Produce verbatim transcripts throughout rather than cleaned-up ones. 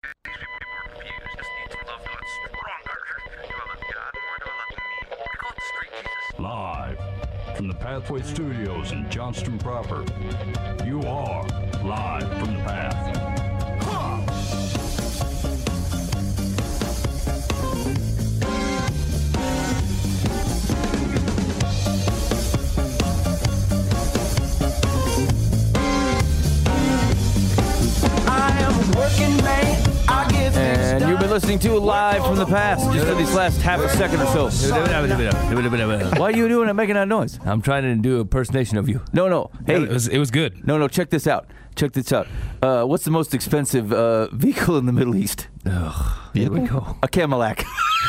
Live from the Pathway Studios in Johnston proper, you are Live from the Path. And you've been listening to Live from the Past just for these last half a second or so. Why are you doing it, making that noise? I'm trying to do an impersonation of you. No, no. Hey, it was, it was good. No, no. Check this out. Check this out. Uh, what's the most expensive uh, vehicle in the Middle East? Ugh, here we go. A Cadillac.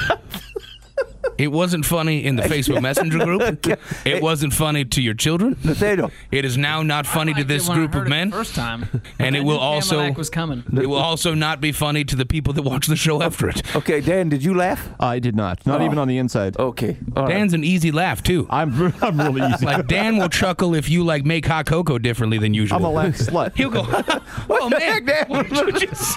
It wasn't funny in the Facebook Messenger group. It wasn't funny to your children. Nathaniel. It is now not funny to this group of men. First time, and it will also was coming. It will also not be funny to the people that watch the show after it. Okay, Dan, did you laugh? I did not. Not oh. even on the inside. Okay. All Dan's right. an easy laugh too. I'm I'm really easy. Like Dan will chuckle if you like make hot cocoa differently than usual. I'm a laugh slut. He'll go, "Oh man, Dan, what did you just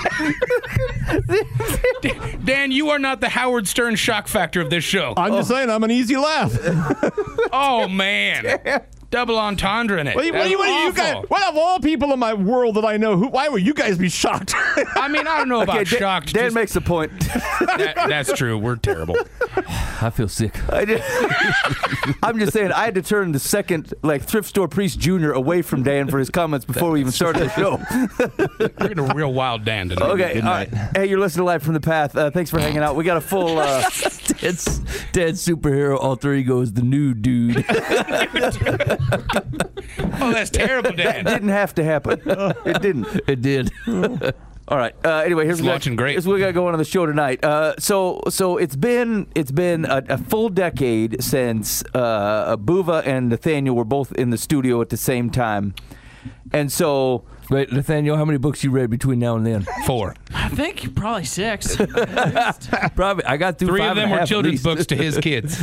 say?" Dan, you are not the Howard Stern shock factor of this show. I'm just saying, I'm an easy laugh. Oh man. Double entendre in it. What, what, what, you guys, what of all people in my world that I know, who? Why would you guys be shocked? I mean, I don't know about okay, shocked. Dan, Dan just, makes a point. that, that's true. We're terrible. I feel sick. I did. I'm just saying, I had to turn the second, like, Thrift Store Priest Junior away from Dan for his comments before we even started the show. We're getting a real wild Dan tonight. Okay. All right. Hey, you're listening to Live from the Path. Uh, thanks for hanging out. We got a full... Uh, Dad's, Dad's superhero alter ego is the nude dude. Oh, that's terrible, Dan. That didn't have to happen. It didn't. It did. All right. Uh, anyway, here's it's what watching great. Here's what we got going on the show tonight. Uh, so, so it's been it's been a, a full decade since uh, Buva and Nathaniel were both in the studio at the same time, and so. Wait, Nathaniel, how many books you read between now and then? Four. I think probably six. Probably. I got through Three five of them and a were half children's at least. books to his kids.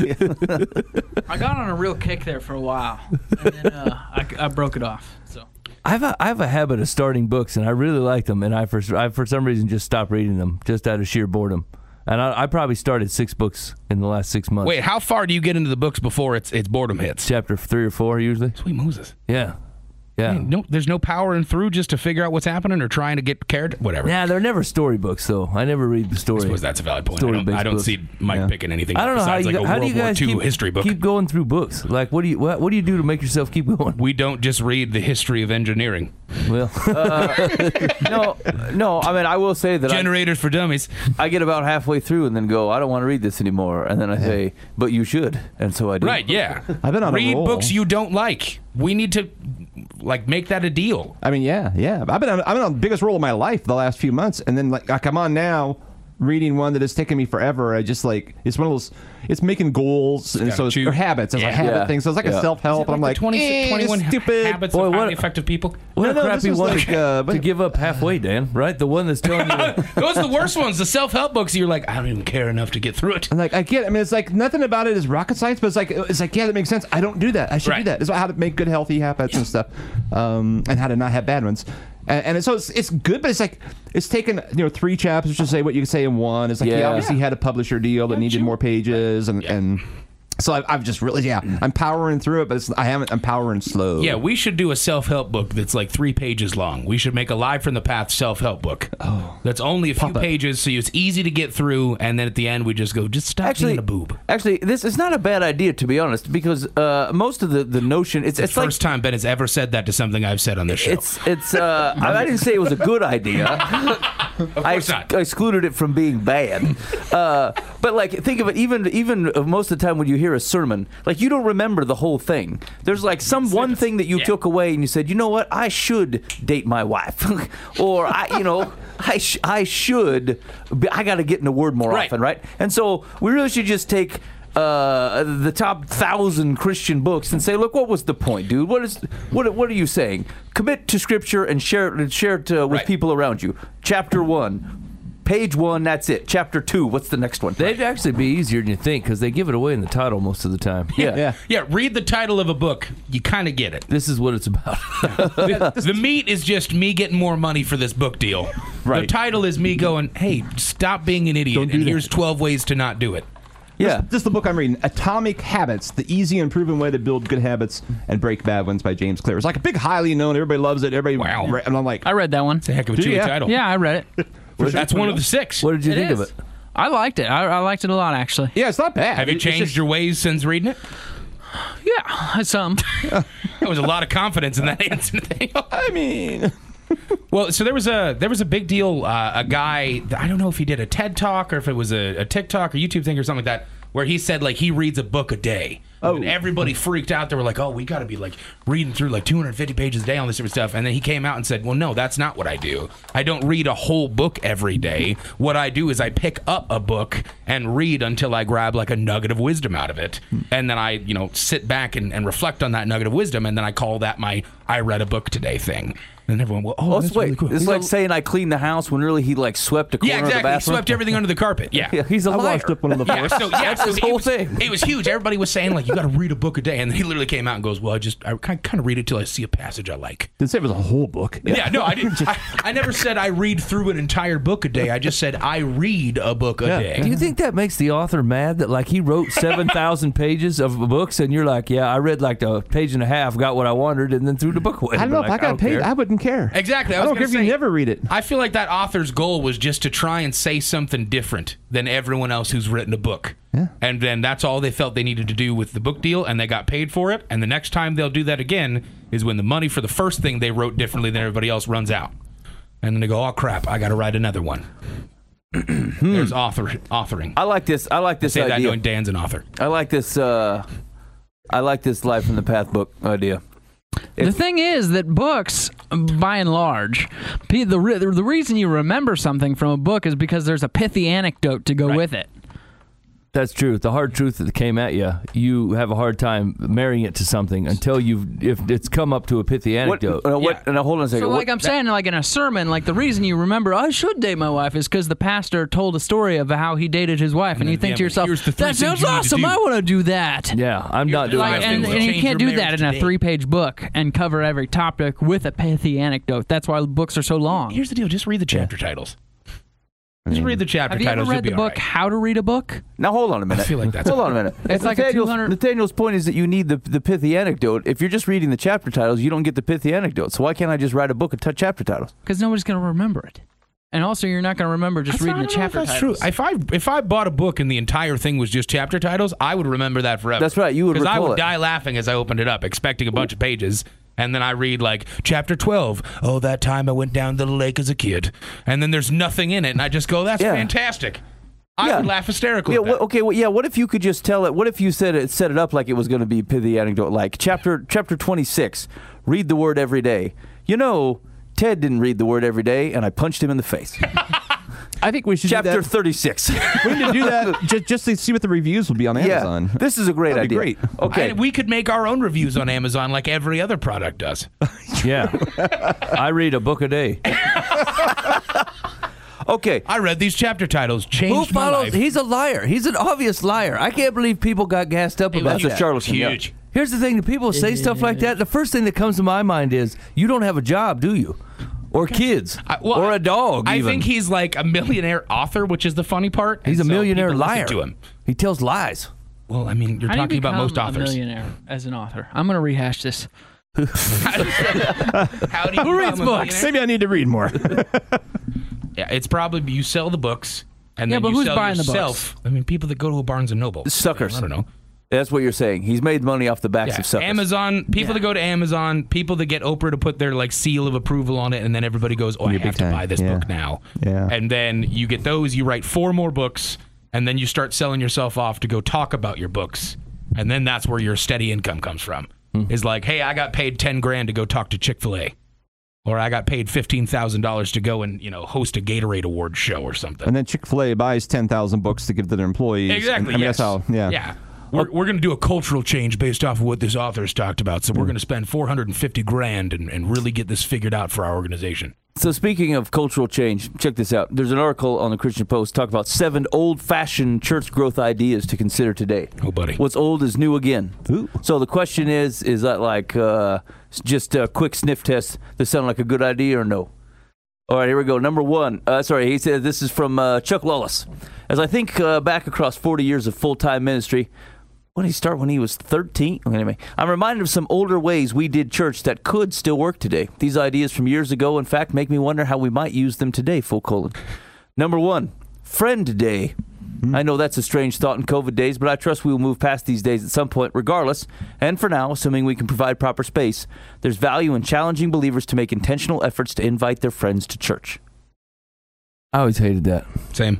I got on a real kick there for a while, and then uh, I, I broke it off. So I have a I have a habit of starting books, and I really like them, and I for I for some reason just stopped reading them just out of sheer boredom. And I, I probably started six books in the last six months. Wait, how far do you get into the books before it's it's boredom hits? Chapter three or four usually. Sweet Moses. Yeah. Yeah. Man, no, there's no powering through just to figure out what's happening or trying to get cared. Whatever. Yeah, they're never storybooks though. I never read the story. I suppose that's a valid point. I don't, Story-based I don't books. see Mike Yeah. picking anything I don't know how besides you, like a how do World you War guys Two keep, history book. keep going through books. Like, what do you what, what do you do to make yourself keep going? We don't just read the history of engineering. Well, uh, no, no. I mean, I will say that Generators I, for Dummies. I get about halfway through and then go, I don't want to read this anymore, and then I say, but you should, and so I do. Right? Yeah. I've been on read a roll. books you don't like. We need to like make that a deal. I mean, yeah, yeah. I've been on, I've been on the biggest roll of my life the last few months, and then like, like I'm on now, reading one that has taken me forever. I just like it's one of those. It's making goals, and so it's, chew. or habits. It's Yeah. a habit Yeah. thing. So it's like Yeah. a self help. Like I'm like the twenty, eh, twenty-one stupid. habits Boy, of what- highly effective people. what a no, crappy this was one like, uh, to give up halfway, Dan. Right, the one that's telling you. Those are the worst ones. The self-help books. You're like, I don't even care enough to get through it. I'm like, I get it. I mean, it's like nothing about it is rocket science, but it's like, it's like, yeah, that makes sense. I don't do that. I should do Right. that. It's about how to make good, healthy habits and stuff, um, and how to not have bad ones. And, and so it's, it's good, but it's like, it's taken, you know, three chapters to say what you can say in one. It's like, Yeah. he obviously had a publisher deal that needed you? more pages, and, Yeah. and so I've, I've just really, yeah, I'm powering through it, but it's, I haven't, I'm powering slow. Yeah, we should do a self-help book that's like three pages long. We should make a Live from the Path self-help book. Oh, that's only a few Papa. pages, so it's easy to get through. And then at the end, we just go, just stop Actually, being a boob. actually, this is not a bad idea, to be honest, because uh, most of the, the notion it's It's it's the like first time Ben has ever said that to something I've said on this show. it's it's. Uh, I, I didn't say it was a good idea. of I, course ex- not. I excluded it from being bad. Uh, but like, think of it. Even even most of the time when you hear a sermon, like you don't remember the whole thing. There's like some one thing that you Yeah. took away, and you said, you know what, I should date my wife, or I, you know, I sh- I should. Be, I got to get in the Word more Right. often, right? And so we really should just take. Uh, the top thousand Christian books and say, look, what was the point, dude? What is what? What are you saying? Commit to Scripture and share it and share it uh, with Right. people around you. Chapter one, page one. That's it. Chapter two. What's the next one? They'd actually be easier than you think because they give it away in the title most of the time. Yeah. Yeah. Yeah, read the title of a book. You kind of get it. This is what it's about. The, the meat is just me getting more money for this book deal. Right. The title is me going, hey, stop being an idiot, Don't do and that. here's twelve ways to not do it. Yeah. This is the book I'm reading, Atomic Habits, the easy and proven way to build good habits and break bad ones by James Clear. It's like a big, highly known, everybody loves it. Everybody, Wow. re- and I'm like, I read that one. It's a heck of a Do you? chewy Yeah. title. Yeah, I read it. That's one of the six. What did you It think is. of it? I liked it. I, I liked it a lot, actually. yeah, it's not bad. Have you It's changed just- your ways since reading it? Yeah, some. There was a lot of confidence in that answer, Nathaniel. I mean, Well, so there was a there was a big deal. Uh, a guy, I don't know if he did a TED talk or if it was a, a TikTok or YouTube thing or something like that, where he said like he reads a book a day. Oh. And everybody freaked out. They were like, "Oh, we got to be like reading through like two hundred fifty pages a day on this different stuff." And then he came out and said, "Well, no, that's not what I do. I don't read a whole book every day. What I do is I pick up a book and read until I grab like a nugget of wisdom out of it, and then I, you know, sit back and, and reflect on that nugget of wisdom, and then I call that my I read a book today thing." And everyone, well, oh, Well, that's wait, really cool. it's He's like a- saying I cleaned the house when really he like swept a corner yeah, of the exactly. He bathroom. swept everything under the carpet. Yeah. Yeah, he's a I liar. washed up one of the Yeah, floors. so yeah, That's so his it whole was, thing. It was huge. Everybody was saying like you got to read a book a day, and then he literally came out and goes, "Well, I just I kind of read it till I see a passage I like." Didn't say it was a whole book. Yeah, no, I didn't. I, I never said I read through an entire book a day. I just said I read a book a Yeah. day. Do you think that makes the author mad that like he wrote seven thousand pages of books and you're like, yeah, I read like a page and a half, got what I wanted, and then threw the book away? I don't know But, if like, I got don't paid. care. I wouldn't care. Exactly. I, I was don't care gonna if you say, never read it. I feel like that author's goal was just to try and say something different than everyone else who's written a book. Yeah. And then that's all they felt they needed to do with the book deal, and they got paid for it. And the next time they'll do that again is when the money for the first thing they wrote differently than everybody else runs out. And then they go, oh, crap, I got to write another one. There's author authoring. I like this. I like this Say that idea. knowing Dan's an author. I like this. Uh, I like this Life from the Path book idea. The thing is that books, by and large, pe- the re- the reason you remember something from a book is because there's a pithy anecdote to go Right. with it. That's true. The hard truth that came at you, you have a hard time marrying it to something until you've, if it's come up to a pithy What? anecdote. Uh, what? Yeah. And uh, hold on a second. So, What- like I'm saying, like in a sermon, like the reason you remember I should date my wife is because the pastor told a story of how he dated his wife, and, And you then, think yeah, to yourself, here's the three "That things sounds you need to awesome! do." I want to do that." yeah, I'm Here's not the doing five Like, that. and, things and to you change can't your do that marriage in a today. three-page book and cover every topic with a pithy anecdote. That's why books are so long. Here's the deal. Just read the chapter titles. Just read the chapter Have you ever titles. you'll read the be book all right. How to Read a Book? Now hold on a minute. I feel like that's- hold on a minute. It's like a Nathaniel's, two hundred Nathaniel's point is that you need the the pithy anecdote. If you're just reading the chapter titles, you don't get the pithy anecdote. So why can't I just write a book of t- chapter titles? Because nobody's going to remember it. And also, you're not going to remember just That's reading not- the I don't know if chapter that's titles. true. If I if I bought a book and the entire thing was just chapter titles, I would remember that forever. That's right, you would Because I recall would it. die laughing as I opened it up, expecting a bunch of pages, and then I read like chapter twelve. Oh, that time I went down to the lake as a kid, and then there's nothing in it, and I just go, "That's Yeah. fantastic." I Yeah. would laugh hysterically. Yeah. at What, that. okay. Well, yeah. What if you could just tell it? What if you said it, set it up like it was going to be pithy anecdote, like chapter chapter twenty-six. Read the word every day. You know, Ted didn't read the word every day, and I punched him in the face. I think we should Chapter do that. thirty-six. We need to do that just, just to see what the reviews will be on Amazon. Yeah, this is a great That'd be idea. great. Okay. I- we could make our own reviews on Amazon like every other product does. Yeah, I read a book a day. Okay. I read these chapter titles, Who changed my follows? life. He's a liar. He's an obvious liar. I can't believe people got gassed up about That's a that. charlatan. yeah. Huge. Here's the thing: the people say stuff like that. The first thing that comes to my mind is, you don't have a job, do you? Or kids, I- well, or I- a dog. I even. think he's like a millionaire author, which is the funny part. he's and a so millionaire people listen liar. To him. He tells lies. Well, I mean, you're How do you talking about most become authors. a millionaire as an author? I'm going to rehash this. How do you Who reads become a books? millionaire? Maybe I need to read more. Yeah, it's probably you sell the books, and Yeah, then but you who's sell buying the yourself. I mean, people that go to a Barnes and Noble. Suckers. I don't know. That's what you're saying. He's made money off the backs Yeah, of suckers. Amazon. People that go to Amazon. People that get Oprah to put their like seal of approval on it, and then everybody goes, "Oh, I You're have big to time. buy this Yeah. book now." Yeah. And then you get those. You write four more books, and then you start selling yourself off to go talk about your books, and then that's where your steady income comes from. Is like, hey, I got paid ten grand to go talk to Chick-fil-A. Or I got paid fifteen thousand dollars to go and, you know, host a Gatorade Award show or something. And then Chick-fil-A buys ten thousand books to give to their employees. Exactly. And, I mean, yes. that's how, yeah. Yeah. We're, we're going to do a cultural change based off of what this author's talked about. So we're going to spend four hundred fifty grand and, and really get this figured out for our organization. So speaking of cultural change, check this out. There's an article on the Christian Post talking about seven old-fashioned church growth ideas to consider today. Oh, buddy. What's old is new again. Ooh. So the question is, is that like uh, just a quick sniff test that sound like a good idea or no? All right, here we go. Number one. Uh, sorry, he said this is from uh, Chuck Lawless. As I think uh, back across forty years of full-time ministry, when did he start? When he was thirteen? Anyway, I'm reminded of some older ways we did church that could still work today. These ideas from years ago, in fact, make me wonder how we might use them today, full colon. Number one, Friend Day. I know that's a strange thought in COVID days, but I trust we will move past these days at some point regardless. And for now, assuming we can provide proper space, there's value in challenging believers to make intentional efforts to invite their friends to church. I always hated that. Same.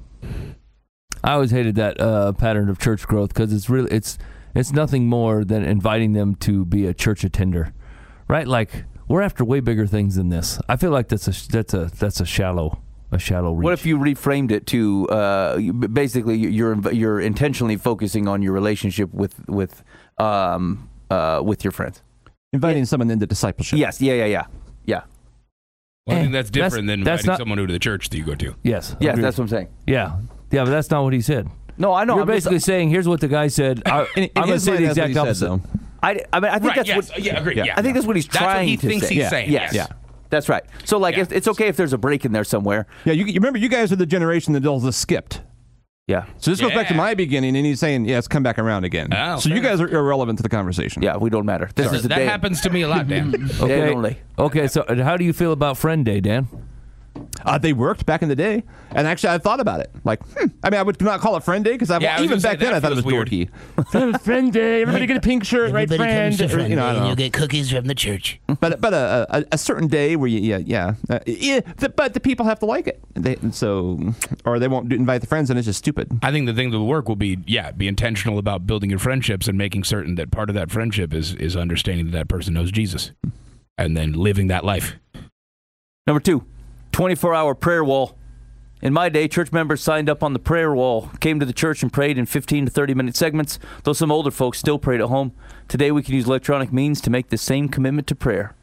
I always hated that uh, pattern of church growth because it's really it's it's nothing more than inviting them to be a church attender, right? Like we're after way bigger things than this. I feel like that's a that's a that's a shallow a shallow reach. What if you reframed it to uh, basically you're you're intentionally focusing on your relationship with with um, uh, with your friends, Inviting someone into discipleship. Yes, yeah, yeah, yeah, yeah. Well, I Eh, think that's different that's- than that's inviting not- someone to the church that you go to. Yes, Yes, agreed. that's what I'm saying. yeah, yeah, but that's not what he said. No, I know. You're I'm just- basically saying, here's what the guy said. I, In- in I'm going to his say mind, the that's what exact he said, opposite. though. I, I mean, I think Right, that's yes, what. yeah, agreed, yeah. yeah. I think that's what he's That's trying what he to thinks say. he's yeah. saying. Yes. Yes. Yeah. That's right. So, like, Yeah. if, it's okay if there's a break in there somewhere. Yeah, you, you remember, you guys are the generation that all just skipped. Yeah. So this goes back to Yeah. my beginning, and he's saying, yeah, it's come back around again. Oh, so you fair guys are irrelevant to the conversation. Yeah, we don't matter. This Sorry, is the that day. happens to me a lot, Dan. Day Okay. only. Okay, so uh, how do you feel about Friend Day, Dan? Uh, they worked back in the day, and actually I thought about it. Like, hmm, I mean, I would not call it Friend Day because Yeah, I was even gonna say, back then that I thought it was feels weird. dorky. That was Friend Day. Everybody get a pink shirt, right? Everybody Friend. comes to Or, Friend you know, Day I don't and know. you'll get cookies from the church. But but a, a a certain day where you yeah yeah, uh, yeah the, but the people have to like it. They, and so or they won't do, invite the friends, and it's just stupid. I think the thing that will work will be, yeah, be intentional about building your friendships and making certain that part of that friendship is is understanding that that person knows Jesus and then living that life. Number two, twenty-four hour prayer wall. In my day, church members signed up on the prayer wall, came to the church and prayed in fifteen to thirty minute segments, though some older folks still prayed at home. Today, we can use electronic means to make the same commitment to prayer.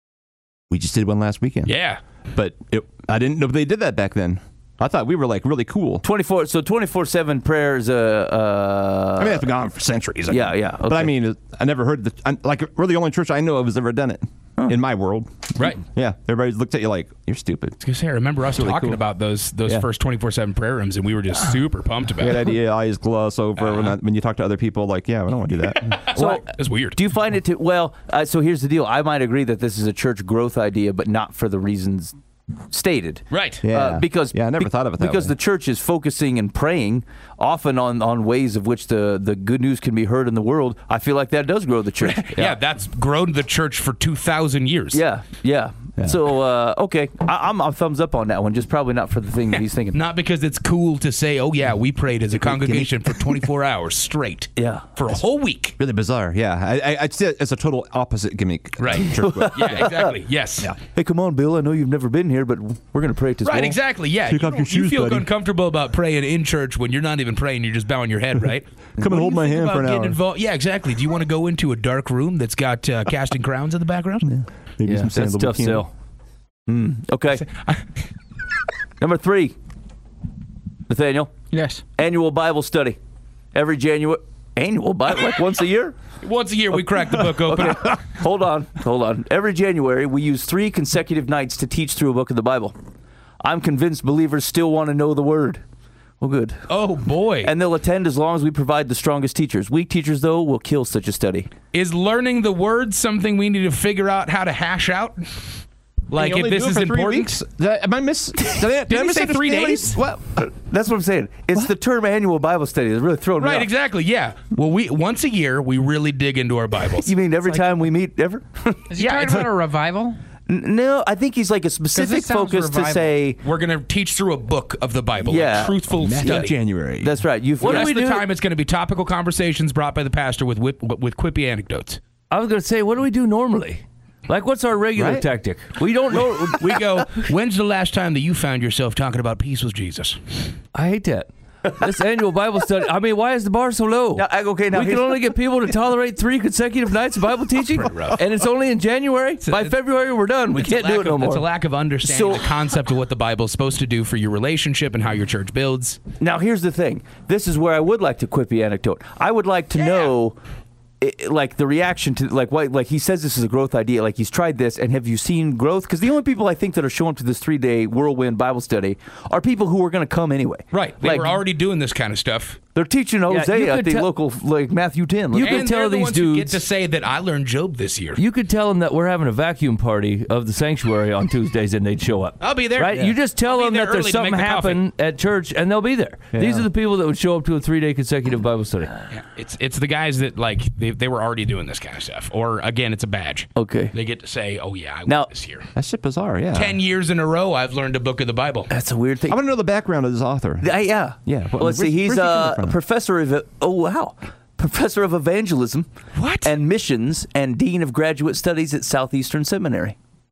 We just did one last weekend. Yeah. But it, I didn't know they did that back then. I thought we were like really cool. twenty-four So twenty-four seven prayer is a... Uh, I mean, that's been going on for centuries. I Yeah, think. yeah, But I okay. mean, I never heard the I, like we're the only church I know of has ever done it in my world. Right. Yeah, everybody looked at you like you're stupid. I was gonna say, I remember us really talking cool. about those those Yeah. first twenty-four seven prayer rooms, and we were just super pumped about That it. idea, eyes gloss over when, I, when you talk to other people. Like, yeah, I don't want to do that. so, That's weird. do you find it to... Well, uh, so here's the deal. I might agree that this is a church growth idea, but not for the reasons stated. Right. Yeah. Uh, because yeah, I never be- thought of it that because way. the church is focusing and praying often on, on ways of which the, the good news can be heard in the world. I feel like that does grow the church. Yeah, that's grown the church for two thousand years. Yeah, yeah. So uh, okay, I, I'm a thumbs up on that one. Just probably not for the thing that he's thinking. Not because it's cool to say, oh, yeah, we prayed as a congregation for twenty-four hours straight. Yeah. For a whole week. Really bizarre. Yeah, I, I, I'd say it's a total opposite gimmick. Right. Church would. Yeah, exactly. Yes. Hey, come on, Bill. I know you've never been here, but we're gonna pray at this Right, wall. exactly. Yeah. Take you, off your you shoes, feel buddy. uncomfortable about praying in church when you're not even praying, you're just bowing your head, right? Come and What do hold you my think hand about for an getting hour. involved? Yeah, exactly. Do you want to go into a dark room that's got uh, casting crowns in the background? Maybe Yeah, some that's sandalwood tough candle. sell. Okay. Number three, Nathaniel. Yes. Annual Bible study. Every January. Annual Bible, like once a year. Once a year, we crack the book open. Hold on, hold on. Every January, we use three consecutive nights to teach through a book of the Bible. I'm convinced believers still want to know the Word. Well, good. Oh, boy. And they'll attend as long as we provide the strongest teachers. Weak teachers, though, will kill such a study. Is learning the word something we need to figure out how to hash out? Like, You if only this do it is for three important? weeks? Did I, am I miss? Did I, did I we miss say that three days? days? What? That's what I'm saying. It's the term annual Bible study that's really throwing me Right, off. exactly. Yeah. Well, we once a year, we really dig into our Bibles. You mean every time we meet, ever? Is he Yeah, talking it's about like- a revival? N- no, I think he's like a specific sounds focus to revival. say, We're going to teach through a book of the Bible. Yeah. A truthful study. January. that's right. You've What do rest we of the do? time, it's going to be topical conversations brought by the pastor with whip, with quippy anecdotes. I was going to say, what do we do normally? Like, what's our regular Right? tactic? We don't know. We go, when's the last time that you found yourself talking about peace with Jesus? I hate that. This annual Bible study. I mean, why is the bar so low? Now, I- okay, now we can here's- only get people to tolerate three consecutive nights of Bible teaching, rough. and it's only in January. By February, we're done. We can't Lack do it no of- more. It's a lack of understanding So- the concept of what the Bible is supposed to do for your relationship and how your church builds. Now, here's the thing. This is where I would like to quip the anecdote. I would like to know it, like the reaction to like what like he says this is a growth idea, like he's tried this, and have you seen growth? Because the only people I think that are showing up to this three day whirlwind Bible study are people who are going to come anyway. Right, they like, were already doing this kind of stuff. They're teaching you Hosea at could the tell- local like Matthew ten. You Like, can and tell they're the these ones who get dudes- to say that I learned Job this year. You could tell them that we're having a vacuum party of the sanctuary on Tuesdays, and they'd show up. I'll be there. Right? Yeah. You just tell I'll be them there that there's early to something make the coffee. happen at church, and they'll be there. These Yeah. are the people that would show up to a three day consecutive Bible study. Yeah, it's it's the guys that like they, they were already doing this kind of stuff. Or again, it's a badge. okay, They get to say, "Oh yeah, I Now- went this year." That's shit bizarre. Yeah. Ten years in a row, I've learned a book of the Bible. that's a weird thing. I want to know the background of this author. Uh, yeah, Yeah, but Well, let's see. where's- He's where's he coming uh, a from? professor of oh wow, professor of evangelism, What? and missions, and dean of graduate studies at Southeastern Seminary.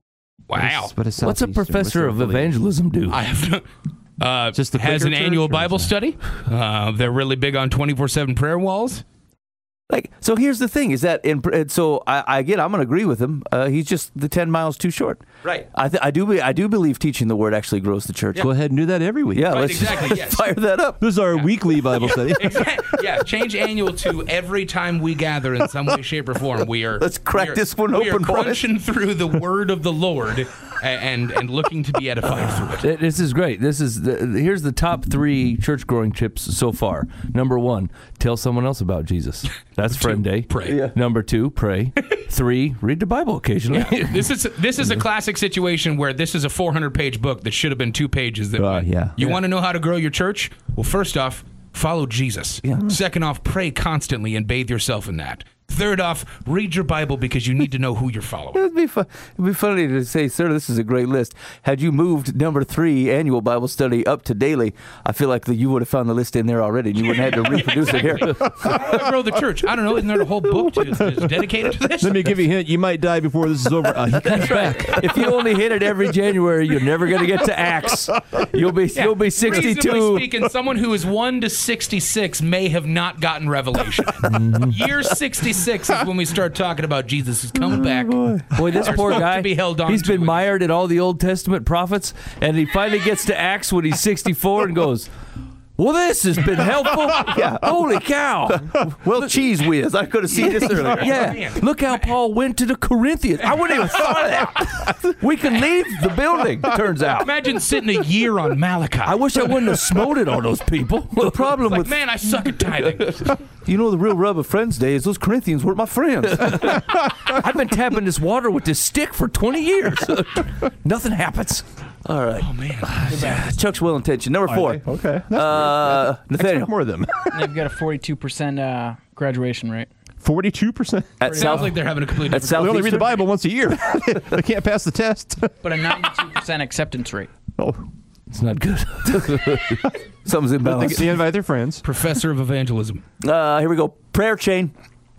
Wow. What is What's a Southeastern? professor What's of their affiliation? evangelism do? I have no. Uh, Just the has Quaker an church, annual or is Bible that- study. Uh, they're really big on twenty-four seven prayer walls. Like, so here's the thing: is that in and so I, I again I'm going to agree with him. Uh, he's just the ten miles too short. Right. I th- I do be- I do believe teaching the word actually grows the church. Go ahead and do that every week. Yeah, Right, let's exactly, let's yes. fire that up. This is our weekly Bible study. Exactly. Yeah, change annual to every time we gather in some way, shape, or form. We are Let's crack we are- this one we open, are boys. crunching through the word of the Lord a- and and looking to be edified through it. Th- This is great. This is the, here's the top three church growing tips so far. Number one, tell someone else about Jesus. That's friend day. Pray. Yeah. Number two, pray. Three, read the Bible occasionally. This is this is a classic situation where this is a four hundred page book that should have been two pages. That Uh, went, yeah. You Yeah. want to know how to grow your church? Well, first off, follow Jesus. Second off, pray constantly and bathe yourself in that. Third off, read your Bible because you need to know who you're following. It'd be fun. It'd be funny to say, sir, this is a great list. Had you moved number three annual Bible study up to daily, I feel like that you would have found the list in there already, and you wouldn't have had to reproduce it here. How to grow the church? I don't know. Isn't there a whole book to, that's dedicated to this? Let me give you a hint. You might die before this is over. Uh, he comes back. If you only hit it every January, you're never going to get to Acts. You'll be you'll be Reasonably sixty-two. speaking, someone who is one to sixty-six may have not gotten Revelation. Year sixty-six is when we start talking about Jesus is coming back. Boy, this There's poor hope to guy, be held on he's to been it. mired in all the Old Testament prophets, and he finally gets to Acts when he's sixty-four and goes, well, this has been helpful. Yeah. Holy cow. Well, cheese whiz. I could have seen this earlier. Yeah. Man. Look how Paul went to the Corinthians. I wouldn't even thought of that. We can leave the building, turns out. Imagine sitting a year on Malachi. I wish I wouldn't have smoted on those people. The problem like, with man, I suck at tithing. you know the real rub of Friends Day is those Corinthians weren't my friends. I've been tapping this water with this stick for twenty years. Nothing happens. All right, Oh man, Chuck's well intentioned. Number four, Okay. That's uh, weird. Nathaniel Expect more of them. They've got a forty-two percent uh, graduation rate. Forty-two percent. at sounds South like they're having a completely at different. They only read the Southeastern. Bible once a year. They can't pass the test. But a ninety-two percent acceptance rate. Oh, It's not good. Something's they, imbalanced. they invite their friends. Professor of evangelism. Uh, here we go. Prayer chain.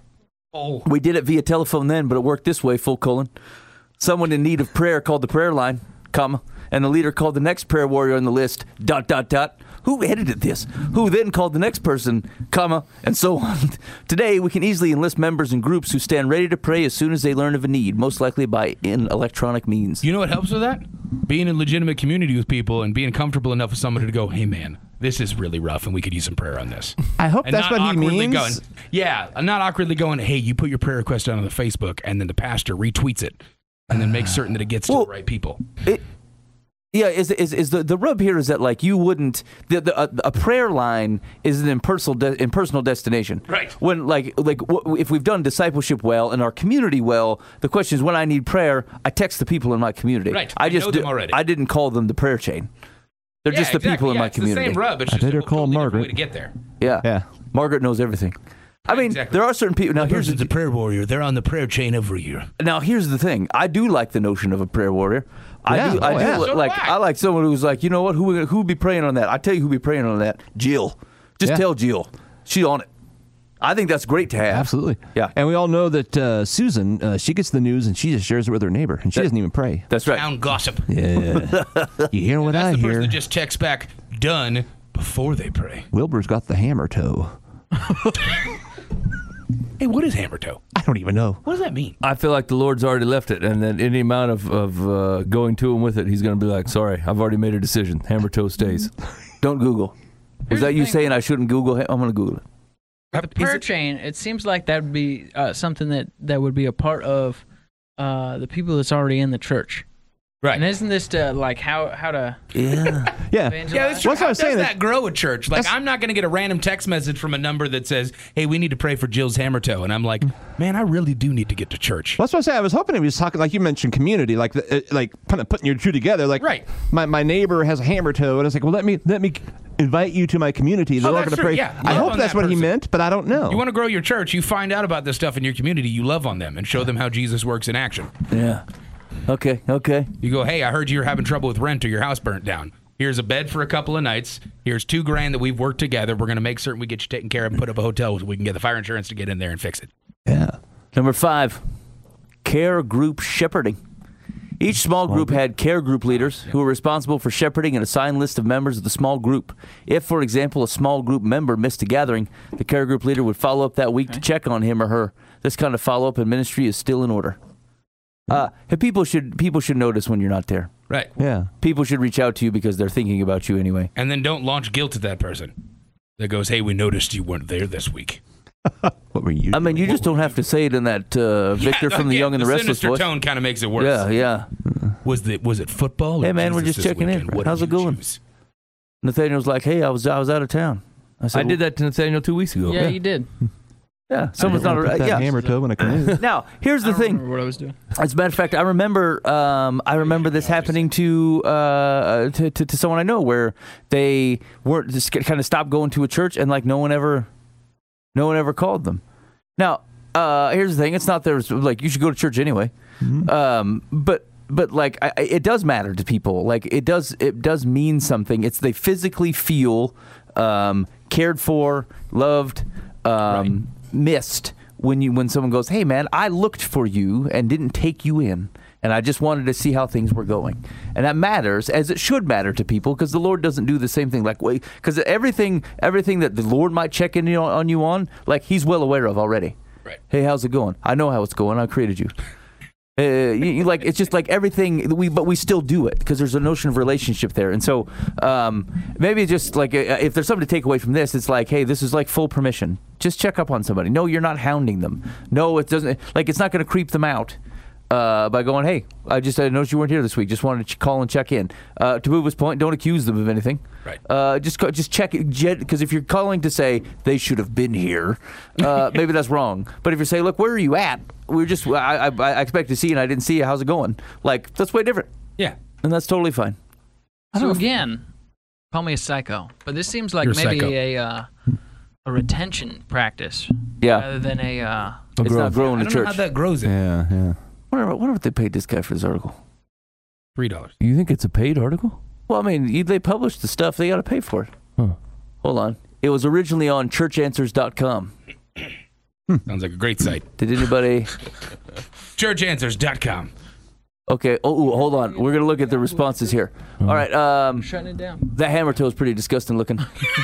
Oh, We did it via telephone then, but it worked this way, full colon. Someone in need of prayer called the prayer line, comma, and the leader called the next prayer warrior on the list, dot, dot, dot. Who edited this? Who then called the next person, comma, and so on. Today, we can easily enlist members in groups who stand ready to pray as soon as they learn of a need, most likely by in electronic means. you know what helps with that? Being in legitimate community with people and being comfortable enough with somebody to go, hey man, this is really rough and we could use some prayer on this. I hope And that's not what he awkwardly means. going, yeah, not awkwardly going, hey, you put your prayer request out on the Facebook and then the pastor retweets it and then makes certain that it gets to Well, the right people. It, yeah, is is is the the rub here is that like you wouldn't the, the a, a prayer line is an impersonal de- impersonal destination. Right. When like like w- if we've done discipleship well and our community well, the question is when I need prayer, I text the people in my community. Right. I I just know di- them already. I didn't call them the prayer chain. They're Yeah, just the exactly, people in yeah, my it's community. the same rub. It's I just better a call totally different Margaret. way to get there. Yeah. Yeah. Margaret knows everything. I mean, Exactly. there are certain people. Now here's the, prayer warrior. They're on the prayer chain every year. Now here's the thing. I do like the notion of a prayer warrior. I Yeah. do. I Oh, do yeah. li- So do like. I. I like someone who's like, you know what? Who who would be praying on that? I tell you who would be praying on that. Jill. Just Yeah. tell Jill. She's on it. I think that's great to have. Absolutely. Yeah. And we all know that uh, Susan, uh, she gets the news and she just shares it with her neighbor, and she That- doesn't even pray. That's right. Town gossip. Yeah. You hear what That's I the person hear? that just texts back, done, before they pray. Wilbur's got the hammer toe. Hey, what is hammer toe? I don't even know. What does that mean? I feel like the Lord's already left it, and then any amount of, of uh, going to him with it, he's going to be like, sorry, I've already made a decision. Hammer toe stays. Don't Google. Here's Is that the you thing. saying I shouldn't Google? I'm going to Google it. With the Is prayer it- chain, it seems like that would be uh, something that, that would be a part of uh, the people that's already in the church. Right. And isn't this to, like how how to Yeah. Yeah. evangelize? Yeah, that's true. What's what I How was does saying, that grow a church? Like, That's- I'm not going to get a random text message from a number that says, "Hey, we need to pray for Jill's hammer toe," and I'm like, "Man, I really do need to get to church." Well, that's what I say. I was hoping he was talking, like you mentioned, community, like the, uh, like kind of putting your two together. Like, Right. My, my neighbor has a hammer toe, and it's like, well, let me let me invite you to my community. They're Oh, all that's going to true. pray. Yeah. I Love hope on that's that what he person. meant, but I don't know. You want to grow your church, you find out about this stuff in your community, you love on them and show them how Jesus works in action. Yeah. Okay. Okay. You go, "Hey, I heard you're having trouble with rent or your house burnt down. Here's a bed for a couple of nights. Here's two grand that we've worked together. We're going to make certain we get you taken care of and put up a hotel so we can get the fire insurance to get in there and fix it." Yeah. Number five, care group shepherding. Each small group had care group leaders who were responsible for shepherding an assigned list of members of the small group. If, for example, a small group member missed a gathering, the care group leader would follow up that week to check on him or her. This kind of follow-up in ministry is still in order. Uh, and people should people should notice when you're not there. Right. Yeah. People should reach out to you because they're thinking about you anyway. And then don't launch guilt at that person that goes, "Hey, we noticed you weren't there this week." What were you? I mean, you just don't have to say it in that uh, Victor from the Yeah, Young and the, Restless sinister voice. tone kind of makes it worse. Yeah, yeah. Was the was it football? Or Hey, man, we're Jesus just this checking in. weekend? What did How's it you going? choose? Nathaniel's like, "Hey, I was I was out of town." said, I did that to Nathaniel two weeks ago. Yeah, you did. Yeah, someone's not. put A, that yeah. hammer toe in a canoe. Now, here's the I don't thing. remember what I was doing. As a matter of fact, I remember um, I remember this happening to, uh, to, to to someone I know where they weren't just kind of stopped going to a church and like no one ever, no one ever called them. Now, uh, here's the thing: it's not there's like you should go to church anyway, um, but but like I, it does matter to people. Like it does it does mean something. It's they physically feel um, cared for, loved, um, missed. When you when someone goes, "Hey man, I looked for you and didn't take you in, and I just wanted to see how things were going," and that matters, as it should matter to people, because the Lord doesn't do the same thing. Like, wait, because everything everything that the Lord might check in on, on you on, like He's well aware of already. Right. Hey, how's it going? I know how it's going. I created you. Uh, you, you like it's just like everything we, but we still do it because there's a notion of relationship there, and so um, maybe just like uh, if there's something to take away from this, it's like, hey, this is like full permission. Just check up on somebody. No, you're not hounding them. No, it doesn't. Like it's not going to creep them out uh, by going, hey, I just I noticed you weren't here this week. Just wanted to ch- call and check in. Uh, to Boova's point, don't accuse them of anything. Right. Uh, just co- just check it because if you're calling to say they should have been here, uh, maybe that's wrong. But if you say, look, where are you at? We're just I, I, I expect to see you and I didn't see you. How's it going? Like that's way different, Yeah. and that's totally fine. So again, call me a psycho, but this seems like You're a maybe psycho. a uh, a retention practice Yeah, rather than a. Uh, it's not growing I the don't know how church. that grows in. Yeah, yeah. Wonder, wonder what they paid this guy for this article. Three dollars. You think it's a paid article? Well, I mean, you, they published the stuff. They got to pay for it. Huh. Hold on. It was originally on church answers dot com. Sounds like a great site. Did anybody? church answers dot com. Okay. Oh, ooh, hold on. We're gonna look at the responses here. All right. Um, shutting it down. that hammer toe is pretty disgusting looking.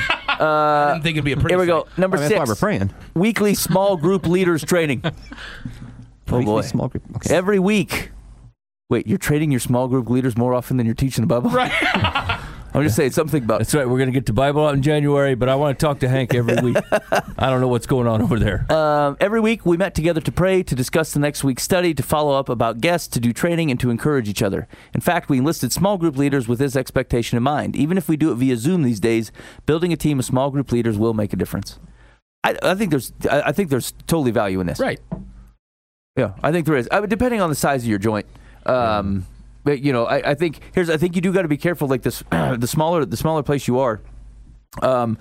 I didn't think it'd be a pretty Here we go. site. Number I mean, that's why six. we're praying. Weekly small group leaders training. Oh Weekly boy. Small group. Okay. Every week. Wait, you're training your small group leaders more often than you're teaching the Bible? Right. I'm just saying something about. That's right. We're going to get to Bible out in January, but I want to talk to Hank every week. I don't know what's going on over there. Um, every week we met together to pray, to discuss the next week's study, to follow up about guests, to do training, and to encourage each other. In fact, we enlisted small group leaders with this expectation in mind. Even if we do it via Zoom these days, building a team of small group leaders will make a difference. I, I think there's, I I think there's totally value in this. Right. Yeah, I think there is. I mean, depending on the size of your joint. Um, but, you know, I, I think here's. I think you do got to be careful. Like this, the smaller the smaller place you are. Um,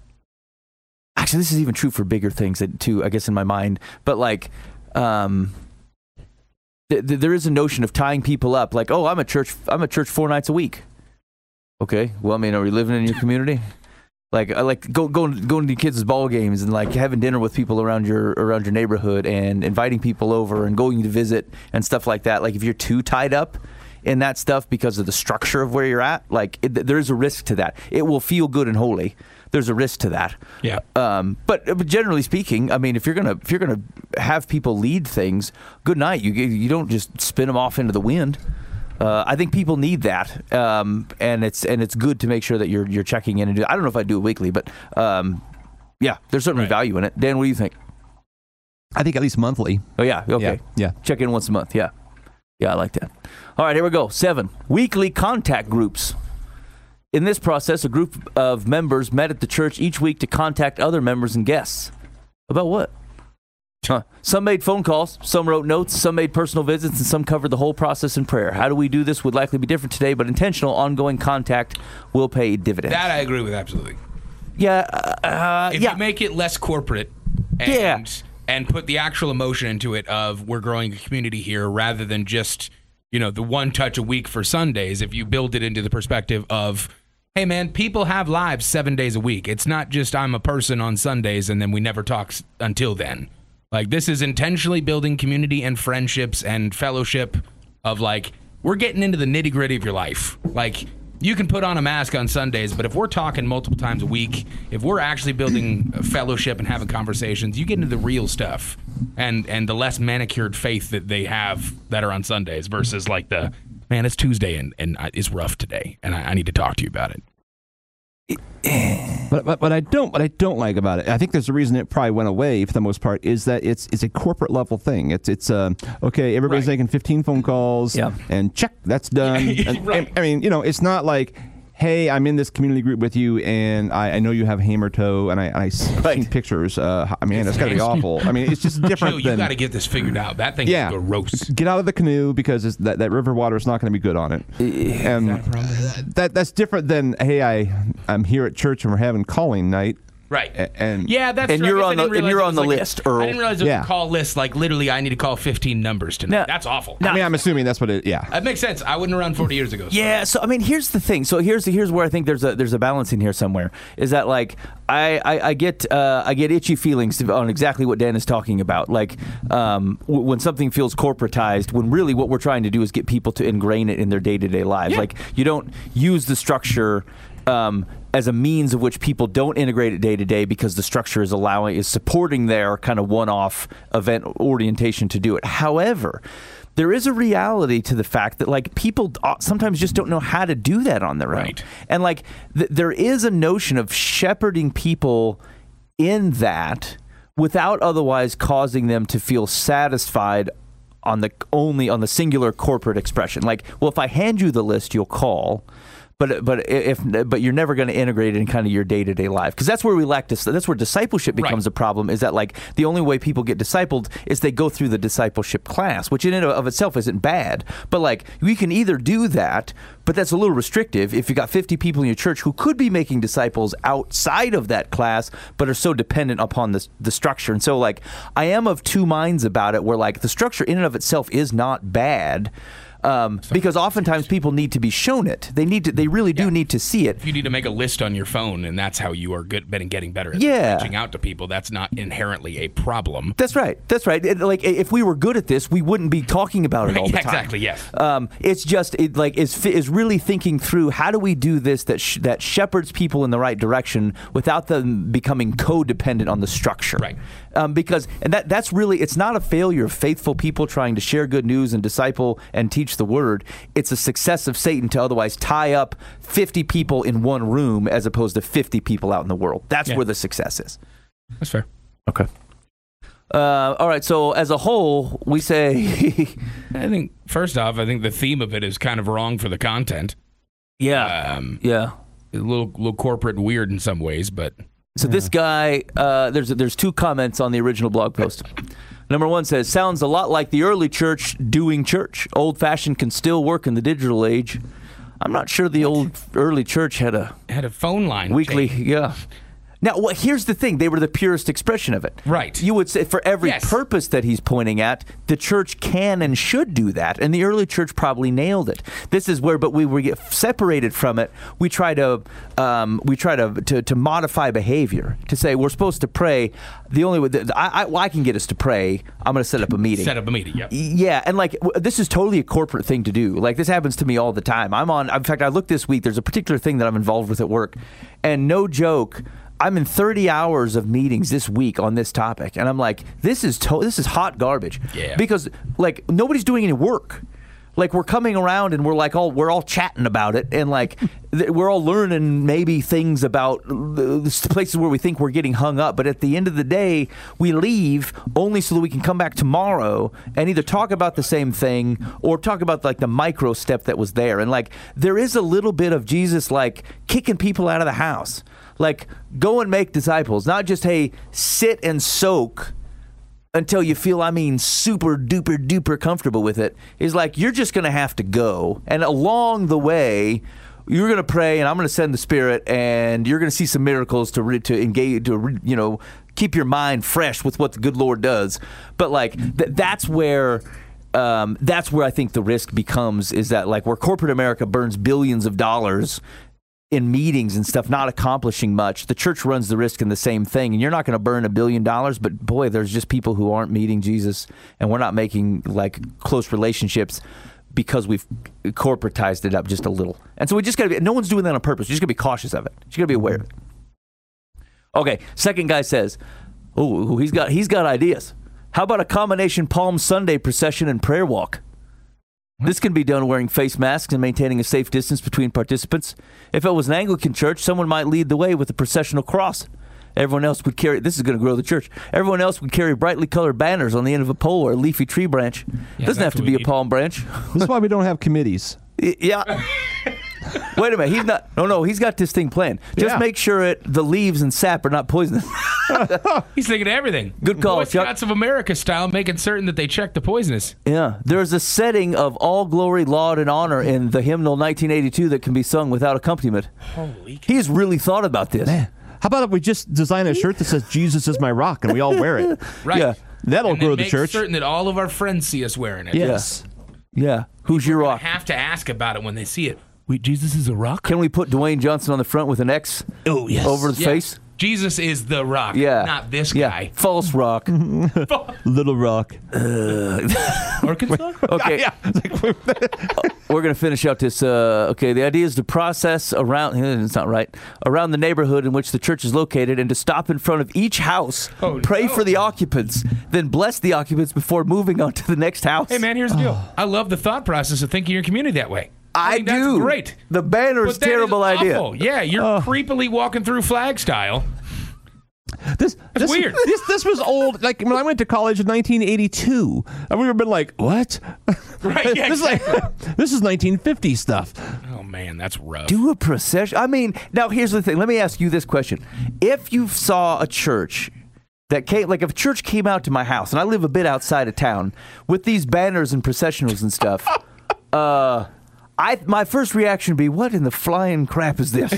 actually, this is even true for bigger things that, too. I guess in my mind, but like, um, th- th- there is a notion of tying people up. Like, oh, I'm at church. I'm at church four nights a week. Okay. Well, I mean, are we living in your community? Like, I like go, going going to the kids' ball games and like having dinner with people around your around your neighborhood and inviting people over and going to visit and stuff like that. Like, if you're too tied up in that stuff because of the structure of where you're at, like it, there's a risk to that. It will feel good and holy. There's a risk to that. Yeah. Um, but, but generally speaking, I mean, if you're gonna if you're gonna have people lead things, good night. You you don't just spin them off into the wind. Uh, I think people need that, um, and it's and it's good to make sure that you're you're checking in and do. I don't know if I do it weekly, but um, Yeah, there's certainly Right. value in it. Dan, what do you think? I think at least monthly. Oh, yeah. Okay. Yeah. Check in once a month. Yeah. Yeah, I like that. All right, here we go. Seven, weekly contact groups. In this process, a group of members met at the church each week to contact other members and guests. About what? Huh. Some made phone calls, some wrote notes, some made personal visits, and some covered the whole process in prayer. How do we do this would likely be different today, but intentional, ongoing contact will pay dividends. That I agree with absolutely. Yeah, uh, If yeah. you make it less corporate and Yeah. and put the actual emotion into it of we're growing a community here rather than just, you know, the one touch a week for Sundays, if you build it into the perspective of, hey man, people have lives seven days a week. It's not just I'm a person on Sundays and then we never talk s- until then. Like, this is intentionally building community and friendships and fellowship of, like, we're getting into the nitty gritty of your life. Like, you can put on a mask on Sundays, but if we're talking multiple times a week, if we're actually building a fellowship and having conversations, you get into the real stuff and, and the less manicured faith that they have that are on Sundays versus, like, the, man, it's Tuesday and, and I- it's rough today, and I, I need to talk to you about it. But, but but I don't what I don't like about it. I think there's a reason it probably went away for the most part is that it's it's a corporate level thing. It's it's uh, okay. Everybody's Right. making fifteen phone calls. Yeah. And check, that's done. And- Right. and, I mean, you know, it's not like, hey, I'm in this community group with you, and I, I know you have hammer toe, and I and I seen Right. pictures. Uh, I mean, it's got to be awful. I mean, it's just different Joe, you than got to get this figured out. That thing Yeah. is gross. get out of the canoe because it's, that that river water is not going to be good on it. And that that's different than, hey, I I'm here at church and we're having calling night. Right. A- And Yeah, that's And true. I you're guess I on the- didn't and realize you're it on was the like a- list, Earl. I didn't realize it was Yeah. a call list. Like, literally, I need to call fifteen numbers tonight. Now- That's awful. I mean, I'm assuming that's what it. Yeah. That makes sense. I wouldn't have run forty years ago. So. Yeah, so I mean, here's the thing. So here's here's where I think there's a there's a balance in here somewhere. Is that like I I, I get uh, I get itchy feelings on exactly what Dan is talking about. Like um, w- when something feels corporatized, when really what we're trying to do is get people to ingrain it in their day to day lives. Yeah. Like you don't use the structure. Um, as a means of which people don't integrate it day to day because the structure is allowing is supporting their kind of one-off event orientation to do it. However, there is a reality to the fact that like people sometimes just don't know how to do that on their own. Right. And like th- there is a notion of shepherding people in that without otherwise causing them to feel satisfied on the only on the singular corporate expression. Like, well, if I hand you the list, you'll call. But but if but you're never going to integrate it in kind of your day to day life because that's where we lack dis- that's where discipleship becomes Right. a problem. Is that like the only way people get discipled is they go through the discipleship class, which in and of itself isn't bad. But like we can either do that, but that's a little restrictive. If you got fifty people in your church who could be making disciples outside of that class, but are so dependent upon the the structure, and so like I am of two minds about it. Where like the structure in and of itself is not bad. Um, because oftentimes people need to be shown it. They need to. They really do Yeah. need to see it. If you need to make a list on your phone, and that's how you are good, been getting better at Yeah. reaching out to people, that's not inherently a problem. That's right. That's right. It- like if we were good at this, we wouldn't be talking about it all the Yeah, time. exactly, yes. Um, it's just it, like is fi- is really thinking through how do we do this that sh- that shepherds people in the right direction without them becoming codependent on the structure. Right. Um, because and that that's really it's not a failure of faithful people trying to share good news and disciple and teach the word. It's a success of Satan to otherwise tie up fifty people in one room as opposed to fifty people out in the world. That's Yeah. where the success is. That's fair. Okay. Uh, all right. So as a whole, we say, I think, first off, I think the theme of it is kind of wrong for the content. yeah, Um, yeah. a little, little corporate and weird in some ways, but So this guy, uh, there's there's two comments on the original blog post. Number one says, sounds a lot like the early church doing church. Old fashioned can still work in the digital age. I'm not sure the old early church had a had a phone line. weekly. change. Yeah. Now, well, here's the thing. They were the purest expression of it. Right. You would say for every Yes. purpose that he's pointing at, the church can and should do that. And the early church probably nailed it. This is where, but we, we get separated from it. We try to um, we try to, to to modify behavior to say we're supposed to pray. The only way that I, I, well, I can get us to pray, I'm going to set up a meeting. Set up a meeting, yep. Yeah, and like w- this is totally a corporate thing to do. Like this happens to me all the time. I'm on. In fact, I looked this week. There's a particular thing that I'm involved with at work, and no joke, I'm in thirty hours of meetings this week on this topic, and I'm like, this is to- this is hot garbage. Yeah. Because like nobody's doing any work. like we're coming around and we're like all we're all chatting about it, and like th- we're all learning maybe things about the, the places where we think we're getting hung up. But at the end of the day, we leave only so that we can come back tomorrow and either talk about the same thing or talk about like the micro step that was there. And like there is a little bit of Jesus like kicking people out of the house, like go and make disciples, not just hey sit and soak until you feel, I mean, super duper duper comfortable with it. Is like you're just going to have to go, and along the way, you're going to pray, and I'm going to send the Spirit, and you're going to see some miracles to re- to engage, to re- you know, keep your mind fresh with what the good Lord does. But like th- that's where. Um, that's where I think the risk becomes, is that like where corporate America burns billions of dollars in meetings and stuff, not accomplishing much, the church runs the risk in the same thing. And you're not going to burn a billion dollars, but boy, there's just people who aren't meeting Jesus, and we're not making like close relationships because we've corporatized it up just a little. And so we just got to be, no one's doing that on purpose. You just got to be cautious of it. You got to be aware of it. Okay, second guy says, oh, he's got he's got ideas. How about a combination Palm Sunday procession and prayer walk? This can be done wearing face masks and maintaining a safe distance between participants. If it was an Anglican church, someone might lead the way with a processional cross. Everyone else would carry, this is going to grow the church, everyone else would carry brightly colored banners on the end of a pole or a leafy tree branch. Yeah, Doesn't have to be a need. palm branch. This is why we don't have committees. Y- Yeah. Wait a minute. He's not. No, no. He's got this thing planned. Just Yeah. make sure it the leaves and sap are not poisonous. He's thinking of everything. Good call, Boy Chuck. Scouts of America style, making certain that they check the poisonous. Yeah. There's a setting of all glory, laud, and honor in the hymnal nineteen eighty-two that can be sung without accompaniment. Holy He's really thought about this. How about if we just design a shirt that says Jesus is my rock and we all wear it? Right. Yeah. That'll and grow then the make church. certain that all of our friends see us wearing it. Yes. Yeah. Who's your I rock? have to ask about it when they see it. Wait, Jesus is a rock? Can we put Dwayne Johnson on the front with an X Oh, yes. over the Yeah. face? Jesus is the rock, Yeah. not this Yeah. guy. False rock. Little Rock. Arkansas? Okay. Yeah. We're going to finish out this. Uh, okay, the idea is to process around, it's not right, around the neighborhood in which the church is located and to stop in front of each house, Oh, pray no. for the occupants, then bless the occupants before moving on to the next house. Hey, man, here's the deal. I love the thought process of thinking your community that way. I, think that's do. great. The banner is But that is terrible idea. awful. Yeah, you're creepily walking through flag style. This, this weird. This this was old. Like when I went to college in nineteen eighty-two, and we were been like, "What?" Right, yeah, this is like this is nineteen fifty stuff. Oh, man, that's rough. Do a procession. I mean, now here's the thing. Let me ask you this question. If you saw a church that came, like if a church came out to my house, and I live a bit outside of town, with these banners and processionals and stuff, uh, I my first reaction would be, what in the flying crap is this?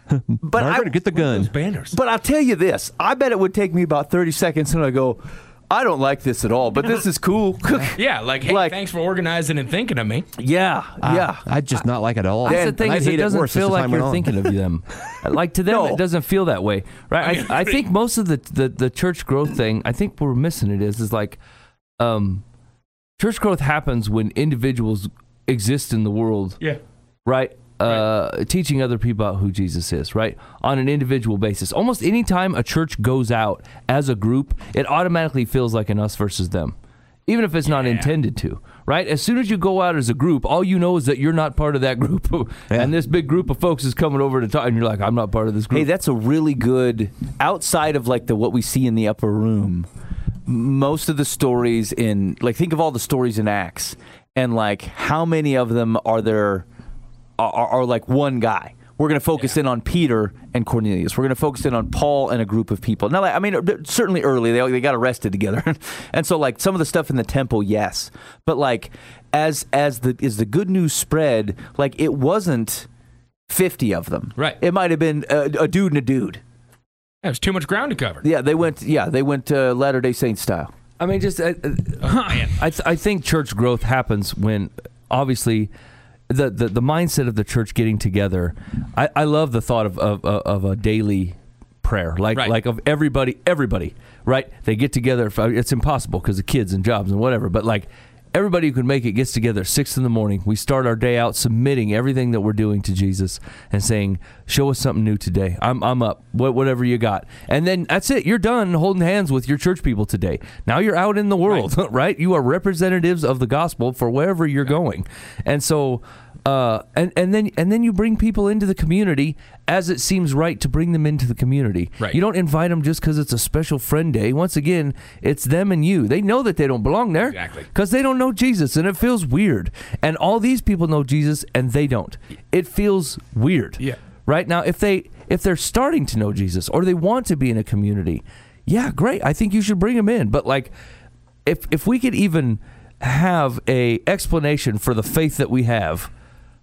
But I, Margaret, get the gun. Banners. but I'll tell you this. I bet it would take me about thirty seconds, and I go, I don't like this at all, but this is cool. Yeah, like, hey, Like- thanks for organizing and thinking of me. yeah, yeah. I just not like it at all. That's the And thing I is, it hate doesn't worse as feel the like time you're went on. thinking of them. Like to them, No. it doesn't feel that way, right? I I, I agree. think most of the, the the church growth thing, I think we're missing it is is like, um, church growth happens when individuals exist in the world, Yeah. right? Uh, teaching other people about who Jesus is, right? On an individual basis. Almost any time a church goes out as a group, it automatically feels like an us versus them, even if it's not Yeah. intended to, right? As soon as you go out as a group, all you know is that you're not part of that group, and this big group of folks is coming over to talk, and you're like, I'm not part of this group. Hey, that's a really good, outside of like the what we see in the upper room, most of the stories in, like think of all the stories in Acts, and like how many of them are there are, are, are like one guy. We're going to focus in on Peter and Cornelius. We're going to focus in on Paul and a group of people. Now, like, I mean, certainly early, they, they got arrested together. And so, like, some of the stuff in the temple, yes. But, like, as as the as the good news spread, like, it wasn't fifty of them. Right. It might have been a, a dude and a dude. There's too much ground to cover. Yeah, they went, yeah, they went uh, Latter-day Saint style. I mean, just uh, Oh, man. I th- I think church growth happens when obviously the, the, the mindset of the church getting together. I, I love the thought of, of of a daily prayer, like Right. like of everybody everybody right. They get together. It's impossible because of kids and jobs and whatever, but like everybody who can make it gets together six in the morning. We start our day out submitting everything that we're doing to Jesus and saying, show us something new today. I'm I'm up, Wh- whatever you got. And then that's it. You're done holding hands with your church people today. Now you're out in the world, right? right? You are representatives of the gospel for wherever you're going. And so, uh, and, and then and then you bring people into the community as it seems right to bring them into the community. Right. You don't invite them just because it's a special friend day. Once again, it's them and you. They know that they don't belong there. Exactly. Because they don't know Jesus, and it feels weird. And all these people know Jesus, and they don't. It feels weird. Yeah. Right now, if they if they're starting to know Jesus or they want to be in a community, yeah, great. I think you should bring them in. But like, if if we could even have a explanation for the faith that we have,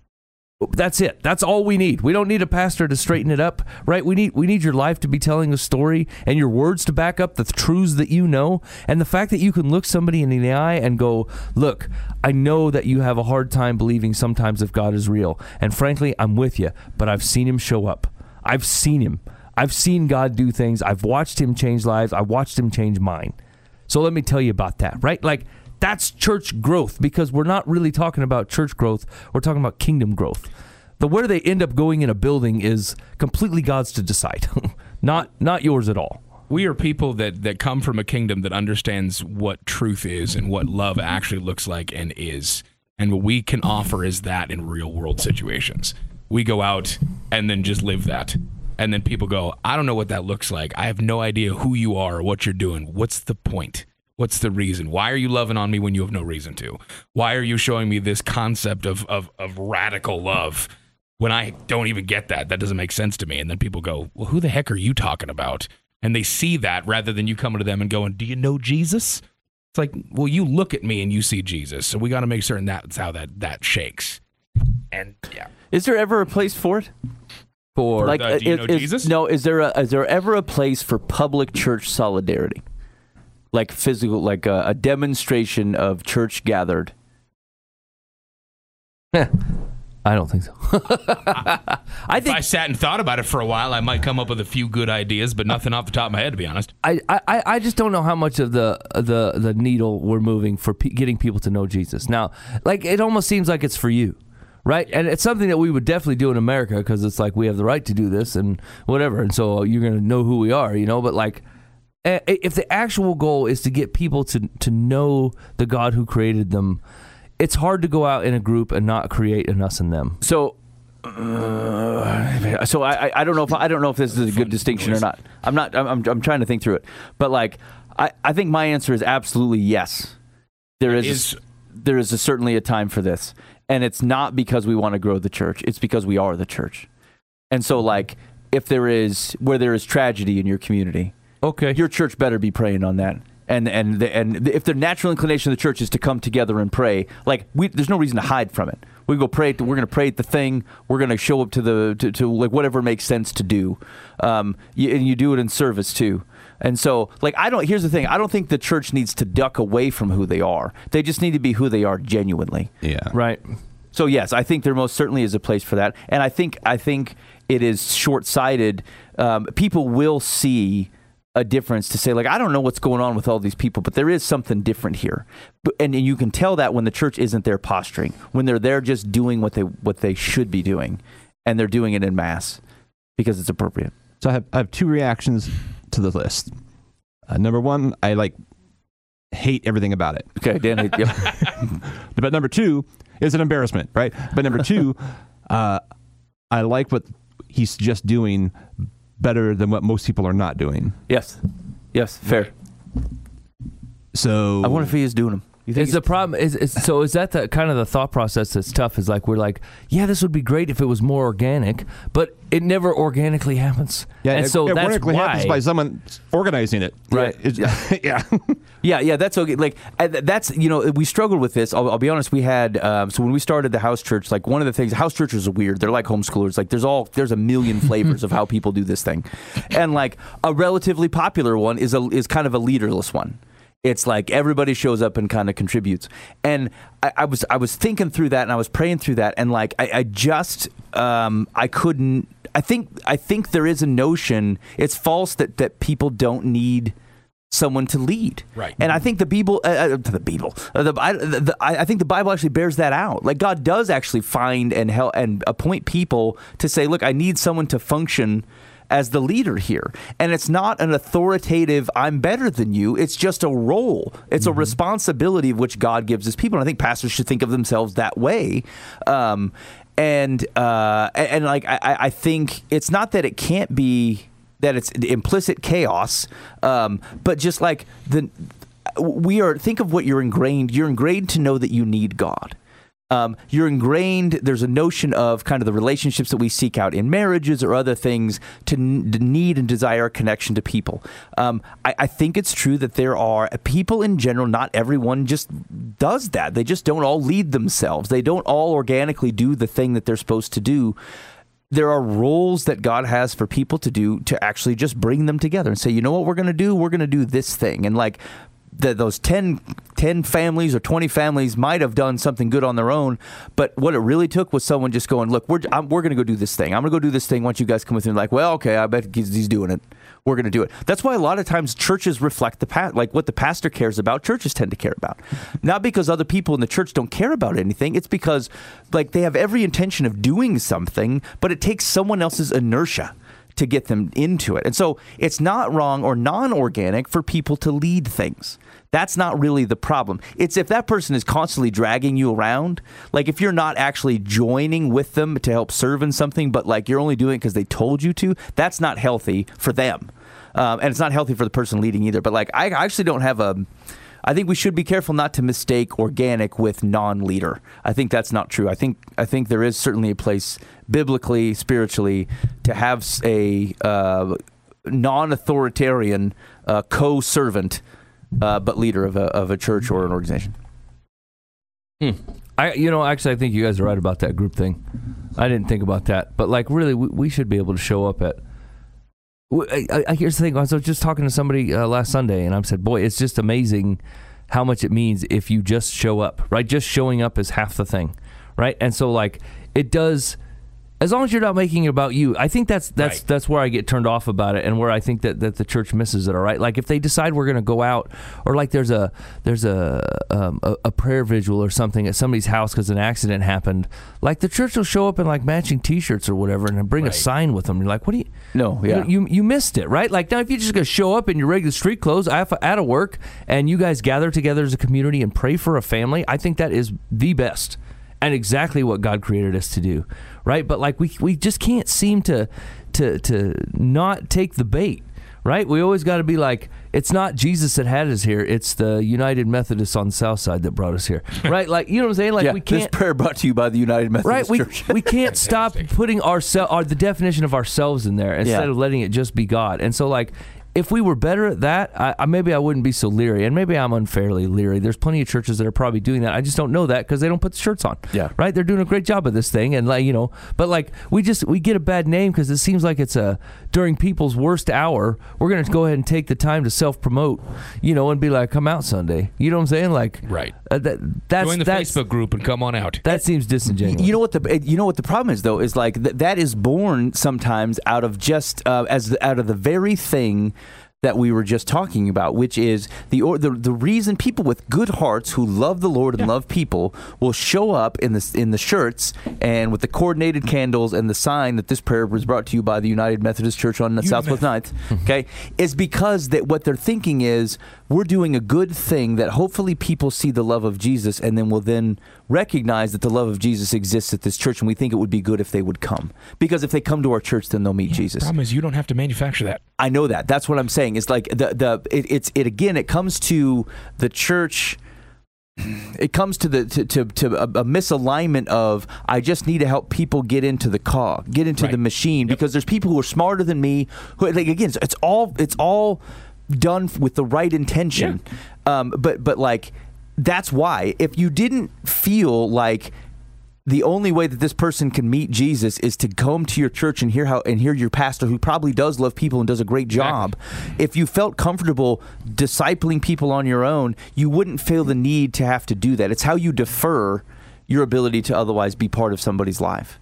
that's it. That's all we need. We don't need a pastor to straighten it up, right? We need we need your life to be telling a story and your words to back up the truths that you know. And the fact that you can look somebody in the eye and go, look, I know that you have a hard time believing sometimes if God is real. And frankly, I'm with you, but I've seen him show up. I've seen him. I've seen God do things. I've watched him change lives. I watched him change mine. So let me tell you about that, right? Like, that's church growth, because we're not really talking about church growth. We're talking about kingdom growth. The where they end up going in a building is completely God's to decide, not not yours at all. We are people that, that come from a kingdom that understands what truth is and what love actually looks like and is. And what we can offer is that in real world situations. We go out and then just live that. And then people go, I don't know what that looks like. I have no idea who you are or what you're doing. What's the point? What's the reason? Why are you loving on me when you have no reason to? Why are you showing me this concept of, of, of radical love when I don't even get that? That doesn't make sense to me. And then people go, well, who the heck are you talking about? And they see that rather than you coming to them and going, do you know Jesus? It's like, well, you look at me and you see Jesus. So we got to make certain that's how that, that shakes. And yeah. Is there ever a place for it? For Like, uh, do you is- know is- Jesus? No, is there a, is there ever a place for public church solidarity? Like physical, like a, a demonstration of church gathered. I don't think so. I If think I sat and thought about it for a while, I might come up with a few good ideas, but nothing off the top of my head, to be honest. I, I, I just don't know how much of the the the needle we're moving for pe- getting people to know Jesus. Now, like, it almost seems like it's for you, right? And it's something that we would definitely do in America, because it's like we have the right to do this and whatever, and so you're going to know who we are, you know. But like, eh, if the actual goal is to get people to to know the God who created them, it's hard to go out in a group and not create an us and them. so. Uh, so I, I I don't know if I don't know if this is a good distinction or not. I'm not. I'm I'm, I'm trying to think through it. But like, I, I think my answer is absolutely yes. There is, Is- a, there is a, certainly a time for this, and it's not because we want to grow the church. It's because we are the church. And so, like, if there is where there is tragedy in your community, Okay. your church better be praying on that. And and the, and the, if the natural inclination of the church is to come together and pray, like, we, there's no reason to hide from it. We go pray. At the, we're going to pray at the thing. We're going to show up to the to, to like whatever makes sense to do. Um, you, and you do it in service too. And so, like, I don't. Here's the thing. I don't think the church needs to duck away from who they are. They just need to be who they are genuinely. Yeah. Right. So yes, I think there most certainly is a place for that, and I think I think it is short-sighted. Um, people will see a difference to say, like, I don't know what's going on with all these people, but there is something different here, but, and, and you can tell that when the church isn't there posturing, when they're there just doing what they what they should be doing, and they're doing it in mass because it's appropriate. So I have I have two reactions to the list. Uh, number one, I like hate everything about it. Okay, Dan. Yep. But number two is an embarrassment, right? But number two, uh, I like what he's just doing better than what most people are not doing. Yes, yes, fair. So I wonder if he is doing them. You think Is the problem is, is so is that the kind of the thought process that's tough? Is like we're like, yeah, this would be great if it was more organic, but it never organically happens. yeah, and it, so it that's organically why. happens by someone organizing it, Right. It's- yeah. Yeah, yeah, that's okay. Like, uh, that's, you know, we struggled with this. I'll, I'll be honest. We had um, so when we started the house church, like, one of the things, house churches are weird. They're like homeschoolers. Like, there's all there's a million flavors of how people do this thing, and like a relatively popular one is a is kind of a leaderless one. It's like everybody shows up and kind of contributes. And I, I was I was thinking through that, and I was praying through that, and like I, I just um, I couldn't. I think I think there is a notion. It's false that that people don't need someone to lead. Right. And I think the Bible, uh, uh, the Bible, uh, the, I, the, the, I I think the Bible actually bears that out. Like God does actually find and help and appoint people to say, look, I need someone to function as the leader here. And it's not an authoritative, I'm better than you. It's just a role. It's mm-hmm. a responsibility of which God gives his people. And I think pastors should think of themselves that way. Um, and, uh, and, and like, I, I think it's not that it can't be that it's implicit chaos, um, but just like the we are, think of what you're ingrained. You're ingrained to know that you need God. Um, you're ingrained. There's a notion of kind of the relationships that we seek out in marriages or other things to, n- to need and desire a connection to people. Um, I, I think it's true that there are people in general. Not everyone just does that. They just don't all lead themselves. They don't all organically do the thing that they're supposed to do. There are roles that God has for people to do to actually just bring them together and say, you know what we're going to do? We're going to do this thing. And like the, those ten, ten families or twenty families might have done something good on their own, but what it really took was someone just going, look, we're, I'm, we're going to go do this thing. I'm going to go do this thing once you guys come with me. Like, well, okay, I bet he's, he's doing it. We're going to do it. That's why a lot of times churches reflect the pa- like what the pastor cares about, churches tend to care about. Not because other people in the church don't care about anything. It's because like they have every intention of doing something, but it takes someone else's inertia to get them into it. And so it's not wrong or non-organic for people to lead things. That's not really the problem. It's if that person is constantly dragging you around, like if you're not actually joining with them to help serve in something, but like you're only doing it because they told you to, that's not healthy for them. Um, and it's not healthy for the person leading either. But like I actually don't have a... I think we should be careful not to mistake organic with non-leader. I think that's not true. I think I think there is certainly a place biblically, spiritually, to have a uh, non-authoritarian uh, co-servant, uh, but leader of a of a church or an organization. Hmm. I, you know, actually, I think you guys are right about that group thing. I didn't think about that, but like, really, we, we should be able to show up at. I, I, here's the thing. I was just talking to somebody uh, last Sunday, and I said, "Boy, it's just amazing how much it means if you just show up. Right? Just showing up is half the thing, right? And so, like, it does." As long as you're not making it about you, I think that's that's right. that's where I get turned off about it, and where I think that, that the church misses it. All right, like if they decide we're going to go out, or like there's a there's a um, a, a prayer vigil or something at somebody's house because an accident happened, like the church will show up in like matching T-shirts or whatever, and then bring right. a sign with them. You're like, what do you? No, yeah, you you, you missed it, right? Like now, if you just go show up in your regular street clothes out of work, and you guys gather together as a community and pray for a family, I think that is the best. And exactly what God created us to do, right? But like we we just can't seem to to to not take the bait, right? We always got to be like, it's not Jesus that had us here; it's the United Methodists on the South Side that brought us here, right? Like you know what I'm saying? Like yeah, we can't. This prayer brought to you by the United Methodist right? We Church. we can't stop putting ourselves or the definition of ourselves in there instead yeah. of letting it just be God. And so like. If we were better at that, I, I, maybe I wouldn't be so leery, and maybe I'm unfairly leery. There's plenty of churches that are probably doing that. I just don't know that because they don't put the shirts on. Yeah, right. They're doing a great job of this thing, and like you know, but like we just we get a bad name because it seems like it's a during people's worst hour. We're gonna go ahead and take the time to self promote, you know, and be like, come out Sunday. You know what I'm saying? Like, right. Uh, that, that's join the that's, Facebook group and come on out. That seems disingenuous. You know what the you know what the problem is though is like th- that is born sometimes out of just uh, as the, out of the very thing that we were just talking about, which is the or, the the reason people with good hearts who love the Lord and yeah. love people will show up in the in the shirts and with the coordinated candles and the sign that this prayer was brought to you by the United Methodist Church on Southwest ninth, okay, is because that what they're thinking is we're doing a good thing that hopefully people see the love of Jesus and then will then recognize that the love of Jesus exists at this church, and we think it would be good if they would come. Because if they come to our church, then they'll meet yeah, Jesus. The problem is you don't have to manufacture that. I know that. That's what I'm saying. It's like the the it, it's it again. It comes to the church. It comes to the to to, to a, a misalignment of I just need to help people get into the car, get into right. the machine, yep. because there's people who are smarter than me. Who like again, it's all it's all done with the right intention. Yeah. Um, but but like. That's why, if you didn't feel like the only way that this person can meet Jesus is to come to your church and hear how and hear your pastor, who probably does love people and does a great job, exactly. if you felt comfortable discipling people on your own, you wouldn't feel the need to have to do that. It's how you defer your ability to otherwise be part of somebody's life.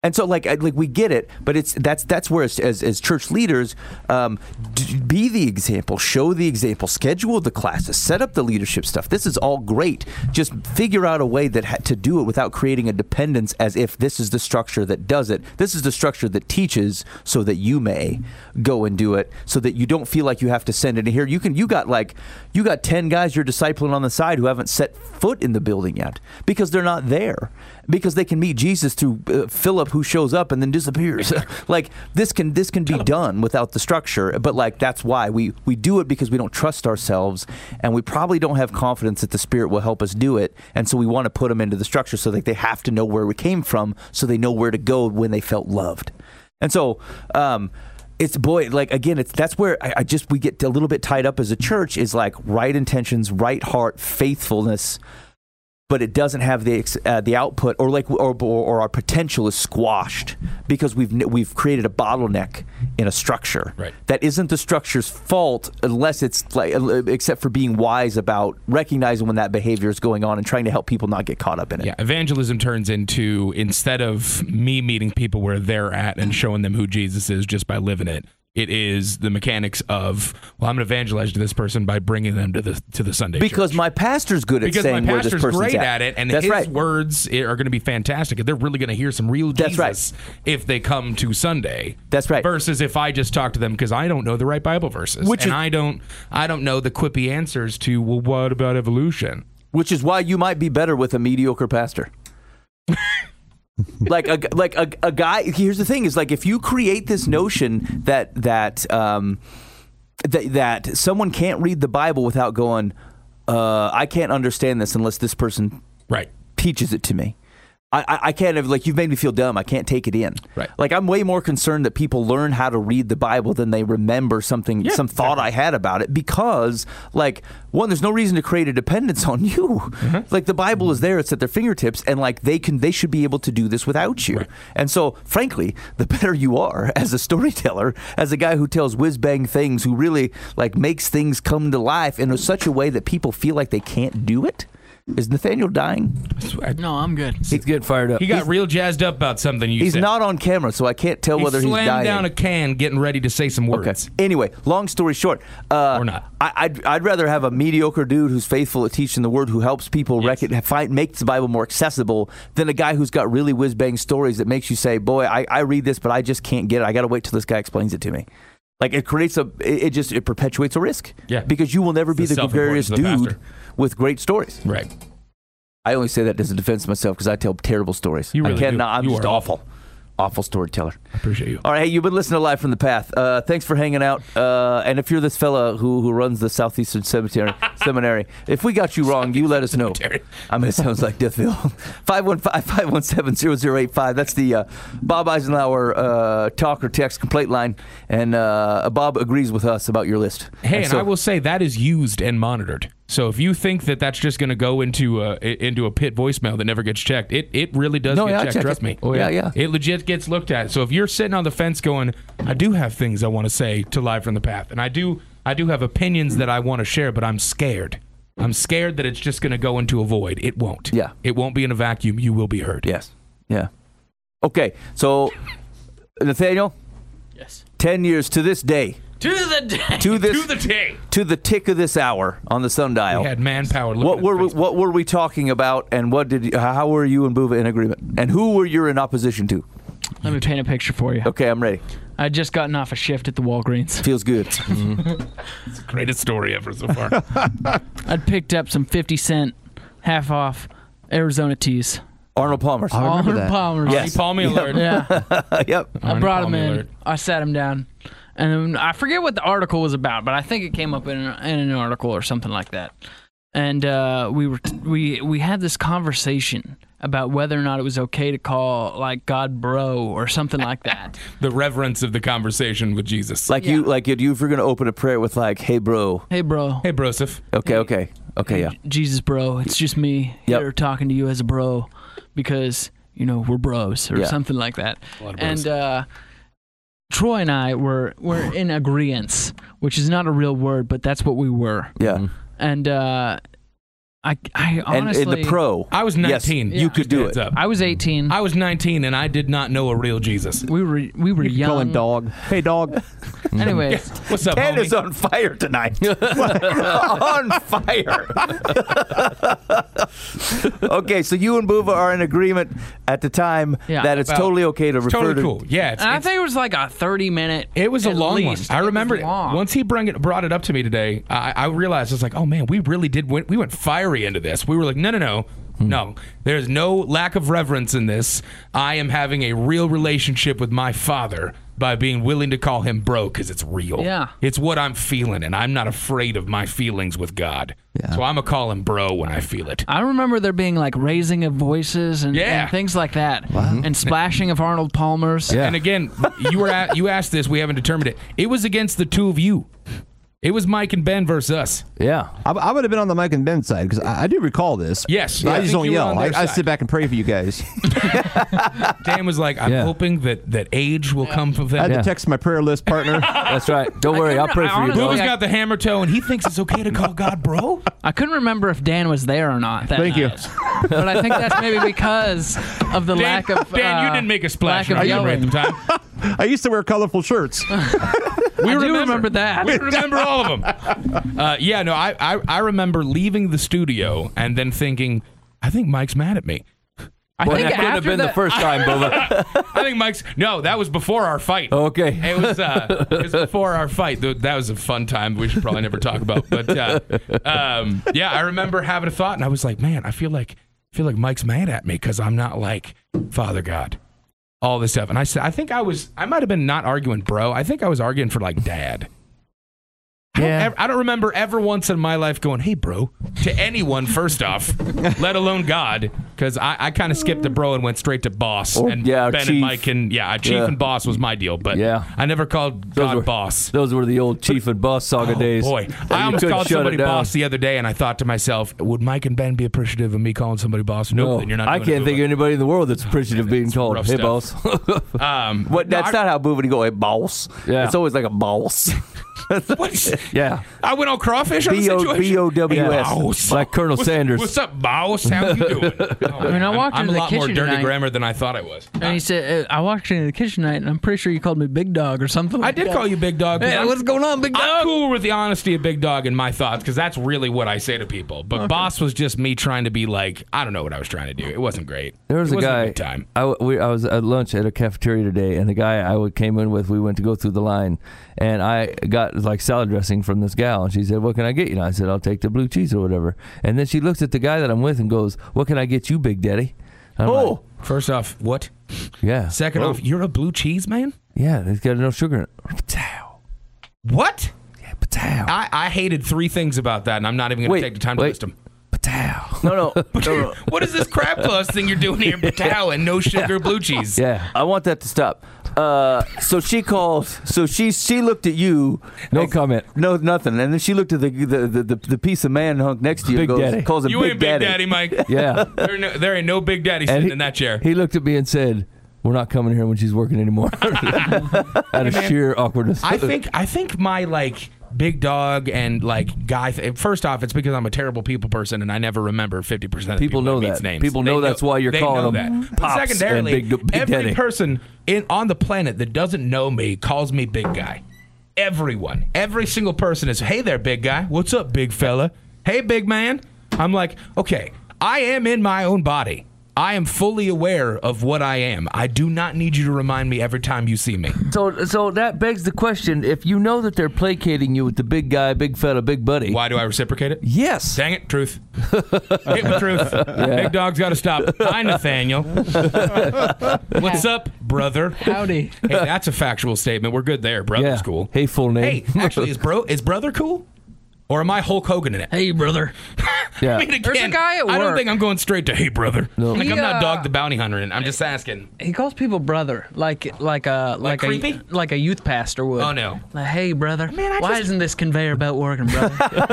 And so, like, I- like we get it, but it's that's that's where, as as, as church leaders, um, d- be the example, show the example, schedule the classes, set up the leadership stuff. This is all great. Just figure out a way that ha- to do it without creating a dependence, as if this is the structure that does it. This is the structure that teaches, so that you may go and do it, so that you don't feel like you have to send it in here. You can. You got like you got ten guys you're discipling on the side who haven't set foot in the building yet because they're not there. Because they can meet Jesus through uh, Philip, who shows up and then disappears. Like this can this can be done without the structure, but like that's why we we do it, because we don't trust ourselves, and we probably don't have confidence that the Spirit will help us do it, and so we want to put them into the structure so that they have to know where we came from, so they know where to go when they felt loved, and so. Um, It's boy, like again, it's that's where I, I just we get a little bit tied up as a church, is like right intentions, right heart, faithfulness, but it doesn't have the ex- uh, the output, or like or, or our potential is squashed because we've we've created a bottleneck in a structure. Right. That isn't the structure's fault, unless it's like except for being wise about recognizing when that behavior is going on and trying to help people not get caught up in it. Yeah, evangelism turns into, instead of me meeting people where they're at and showing them who Jesus is just by living it, it is the mechanics of, well, I'm going to evangelize to this person by bringing them to the to the Sunday Because church. my pastor's good at Because saying my where this pastor's person's great at. at it, and That's his right. words are going to be fantastic. They're really going to hear some real That's Jesus right. if they come to Sunday. That's right. Versus if I just talk to them because I don't know the right Bible verses, Which and is- I don't I don't know the quippy answers to, well, what about evolution? Which is why you might be better with a mediocre pastor. like a like a, a guy. Here's the thing: is like if you create this notion that that um, that that someone can't read the Bible without going, uh, I can't understand this unless this person Right. teaches it to me. I, I, I can't have, like, you've made me feel dumb. I can't take it in. Right. Like, I'm way more concerned that people learn how to read the Bible than they remember something, Yeah, some thought I had about it, because, like, one, there's no reason to create a dependence on you. Mm-hmm. Like, the Bible is there, it's at their fingertips, and like they can, they should be able to do this without you. Right. And so, frankly, the better you are as a storyteller, as a guy who tells whiz bang things, who really like makes things come to life in such a way that people feel like they can't do it. Is Nathaniel dying? No, I'm good. He's getting fired up. He got real jazzed up about something you He's said. not on camera, so I can't tell He whether he's slammed dying. down a can, getting ready to say some Okay. words. Anyway, long story short, uh, Or not. I, I'd I'd rather have a mediocre dude who's faithful at teaching the word, who helps people Yes. rec- find make the Bible more accessible, than a guy who's got really whiz bang stories that makes you say, "Boy, I, I read this, but I just can't get it. I got to wait till this guy explains it to me." Like, it creates a, it, it just it perpetuates a risk. Yeah. Because you will never It's be the the gregarious self-importance dude of the pastor. with great stories. Right. I only say that as a defense of myself because I tell terrible stories. You really I cannot. do. I'm You just are awful. Awful storyteller. I appreciate you. All right, hey, you've been listening to Live from the Path. Uh, thanks for hanging out. Uh, and if you're this fella who who runs the Southeastern Cemetery, Seminary, if we got you wrong, you let us know. Cemetery. I mean, it sounds like Deathville. five one five, five one seven, zero zero eight five. That's the uh, Bob Eisenhower uh, talk or text complaint line. And uh, Bob agrees with us about your list. Hey, and so- I will say that is used and monitored. So if you think that that's just going to go into a into a pit voicemail that never gets checked, it it really does No, get yeah, I checked. check Trust it. me. Oh, yeah, yeah. It legit gets looked at. So if you're sitting on the fence going, I do have things I want to say to Live from the Path, and I do I do have opinions that I want to share, but I'm scared. I'm scared that it's just going to go into a void. It won't. Yeah. It won't be in a vacuum. You will be heard. Yes. Yeah. Okay, so Nathaniel, Yes. ten years to this day, To the day. to this, To the day. to the tick of this hour on the sundial. We had manpower. looking What at were we, Facebook. what were we talking about, and what did you, how were you and Buva in agreement, and who were you in opposition to? Let me paint a picture for you. Okay, I'm ready. I'd just gotten off a shift at the Walgreens. Feels good. Greatest story ever so far. I'd picked up some fifty cent half off Arizona teas. Arnold Palmer's. I remember Arnold that. Palmer's. Yes. Paul me alert. Yeah. Yep. I Arnie brought him Palmer in. alert. I sat him down, and then I forget what the article was about, but I think it came up in, an- in an article or something like that. And uh, we were we we had this conversation about whether or not it was okay to call like God bro or something like that. The reverence of the conversation with Jesus. Like you, Yeah. like if you were going to open a prayer with like, "Hey, bro." Hey, bro. Hey, Broseph. Okay, okay, okay, yeah. Jesus, bro. It's just me Yep. here talking to you as a bro because, you know, we're bros or Yeah. something like that. lot of bros. And uh, Troy and I were, were in agreeance, which is not a real word, but that's what we were. Yeah. And uh, I, I And honestly, in the pro, I was yes, nineteen. you could do Heads it. up. I was eighteen. I was nineteen, and I did not know a real Jesus. we were we were You can young. call him dog. Hey, dog. Anyways, What's up, Ken homie? is on fire tonight. On fire. Okay, so you and Buva are in agreement at the time Yeah. that it's About- totally okay to It's refer totally to. cool. Yeah, it's, and I it's- think it was like a thirty minute. It was a at long least. one. I It was remember it. long. Once he bring it, brought it up to me today, I, I realized I was like, oh man, we really did. Went, we went fiery into this. We were like, no, no, no, no. There's no lack of reverence in this. I am having a real relationship with my father by being willing to call him bro because it's real. Yeah. It's what I'm feeling, and I'm not afraid of my feelings with God. So I'm gonna call him bro when I feel it. I remember there being like raising of voices and, Yeah. and things like that, and splashing of Arnold Palmer's. Yeah. And again, you were at, you asked this. We haven't determined it. It was against the two of you. It was Mike and Ben versus us. Yeah. I, I would have been on the Mike and Ben side because I, I do recall this. Yes. But Yeah, I I just think don't you were yell. on I, their I side. sit back and pray for you guys. Dan was like, I'm Yeah. hoping that, that age will come from I had that. Yeah. to text my prayer list partner. That's right. Don't worry. I'll couldn't- pray I for you, honestly- dog. Boo's I- got the hammer toe, and he thinks it's okay to call God bro. I couldn't remember if Dan was there or not. That Thank you. night. But I think that's maybe because of the Dan, lack of. Dan, you uh, didn't make a splash lack of on yelling. at the time. I used to wear colorful shirts. We I do remember that. We remember all of them. Uh, yeah, no, I, I I remember leaving the studio and then thinking, I think Mike's mad at me. I Well, think that couldn't have after been the that- first time, Bubba. I think Mike's no, that was before our fight. Okay. It was uh, it was before our fight. Th- That was a fun time. We should probably never talk about. But uh, um, yeah, I remember having a thought, and I was like, man, I feel like I feel like Mike's mad at me because I'm not like Father God, all this stuff. And I said, I think I was, I might have been not arguing, bro. I think I was arguing for like dad. I don't, Yeah. ever, I don't remember ever once in my life going, hey, bro, to anyone, first off, let alone God, because I, I kind of skipped the bro and went straight to boss. Or- and yeah, Ben chief. and Mike and, yeah, chief Yeah. and boss was my deal, but Yeah. I never called Those God were- boss. Those were the old chief and boss saga Oh, days. boy. And I you almost couldn't called shut it somebody down. boss the other day, and I thought to myself, would Mike and Ben be appreciative of me calling somebody boss? Nope, No, then you're not I doing can't it, think of Bubba. anybody in the world that's appreciative of being It's called. rough Hey, stuff. boss. Um, What? no, That's I- not how Buva would go. Hey, boss. Yeah. It's always like a boss. What? Yeah. I went on crawfish on the B O situation. B O W S. Boss. Like Colonel What's- Sanders. What's up, boss? How you doing? I mean, I walked I'm, into I'm the a lot more kitchen dirty tonight. grammar than I thought I was. And he said, uh, I walked into the kitchen tonight, and I'm pretty sure you called me Big Dog or something. I like did that. call you Big Dog. 'cause Hey, I'm- what's going on, Big Dog? I'm cool with the honesty of Big Dog in my thoughts because that's really what I say to people. But boss was just me trying to be like, I don't know what I was trying to do. It wasn't great. There was it a wasn't guy. good time. I, w- we, I was at lunch at a cafeteria today, and the guy I would- came in with, we went to go through the line, and I got like salad dressing from this gal, and she said, "What can I get you?" And I said, "I'll take the blue cheese or whatever." And then she looks at the guy that I'm with and goes, "What can I get you, Big Daddy?" And I'm Oh, like, First off, what? yeah. Second off, you're a blue cheese man? Yeah, it's got no sugar in it. Patow. What? Yeah, patow. I, I hated three things about that, and I'm not even going Wait, to take the time to wait. list them. Patow. no, no, no, no. What is this crab claws thing you're doing here? Patow and no sugar blue cheese. Yeah. I want that to stop. Uh, so she called. So she she looked at you. No and- comment. No, nothing. And then she looked at the the, the, the, the piece of man hunk next to you. Big and goes, Daddy. Calls him You Big ain't Big Daddy, Mike. Yeah. There, ain't no, there ain't no Big Daddy sitting he, in that chair. He looked at me and said, "We're not coming here when she's working anymore." Out of sheer awkwardness. I think I think my like Big Dog and like guy. Th- first off, it's because I'm a terrible people person and I never remember fifty percent of the People people know that meets that. names. People know They that's why you're they calling know them that. Pops But secondarily, and Big- Big every Daddy. person in on the planet that doesn't know me calls me Big Guy. Everyone, every single person is, "Hey there, big guy. What's up, big fella? Hey, big man." I'm like, okay, I am in my own body. I am fully aware of what I am. I do not need you to remind me every time you see me. So, so that begs the question: if you know that they're placating you with the big guy, big fella, big buddy, Why do I reciprocate it? yes, Dang it, truth. Hit me, truth. Big dog's got to stop. Hi, Nathaniel. What's up, brother? Howdy. Hey, that's a factual statement. We're good there. Brother's yeah, cool. hey, full name, Hey, actually, is bro is brother cool? Or am I Hulk Hogan in it? Hey, brother. yeah, I mean, again, There's a guy at I don't work. think I'm going straight to hey, brother. No. Like, He, I'm not uh, Dog the Bounty Hunter in it. I'm just asking. He calls people brother, like like a like, creepy? a like a youth pastor would. Oh, no. Like, hey, brother. Man, I why just- isn't this conveyor belt working, brother?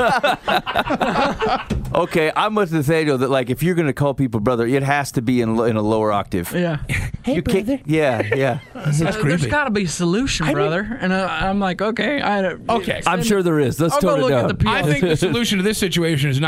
Okay, I'm with Nathaniel that like if you're gonna call people brother, it has to be in lo- in a lower octave. yeah. Hey, you brother. Yeah, yeah. Uh, there's got to be a solution, brother. and uh, I'm like, okay, I Okay. I'm sure there is. Let's I'll go tone it look down. at the P O. I think the solution to this situation is not to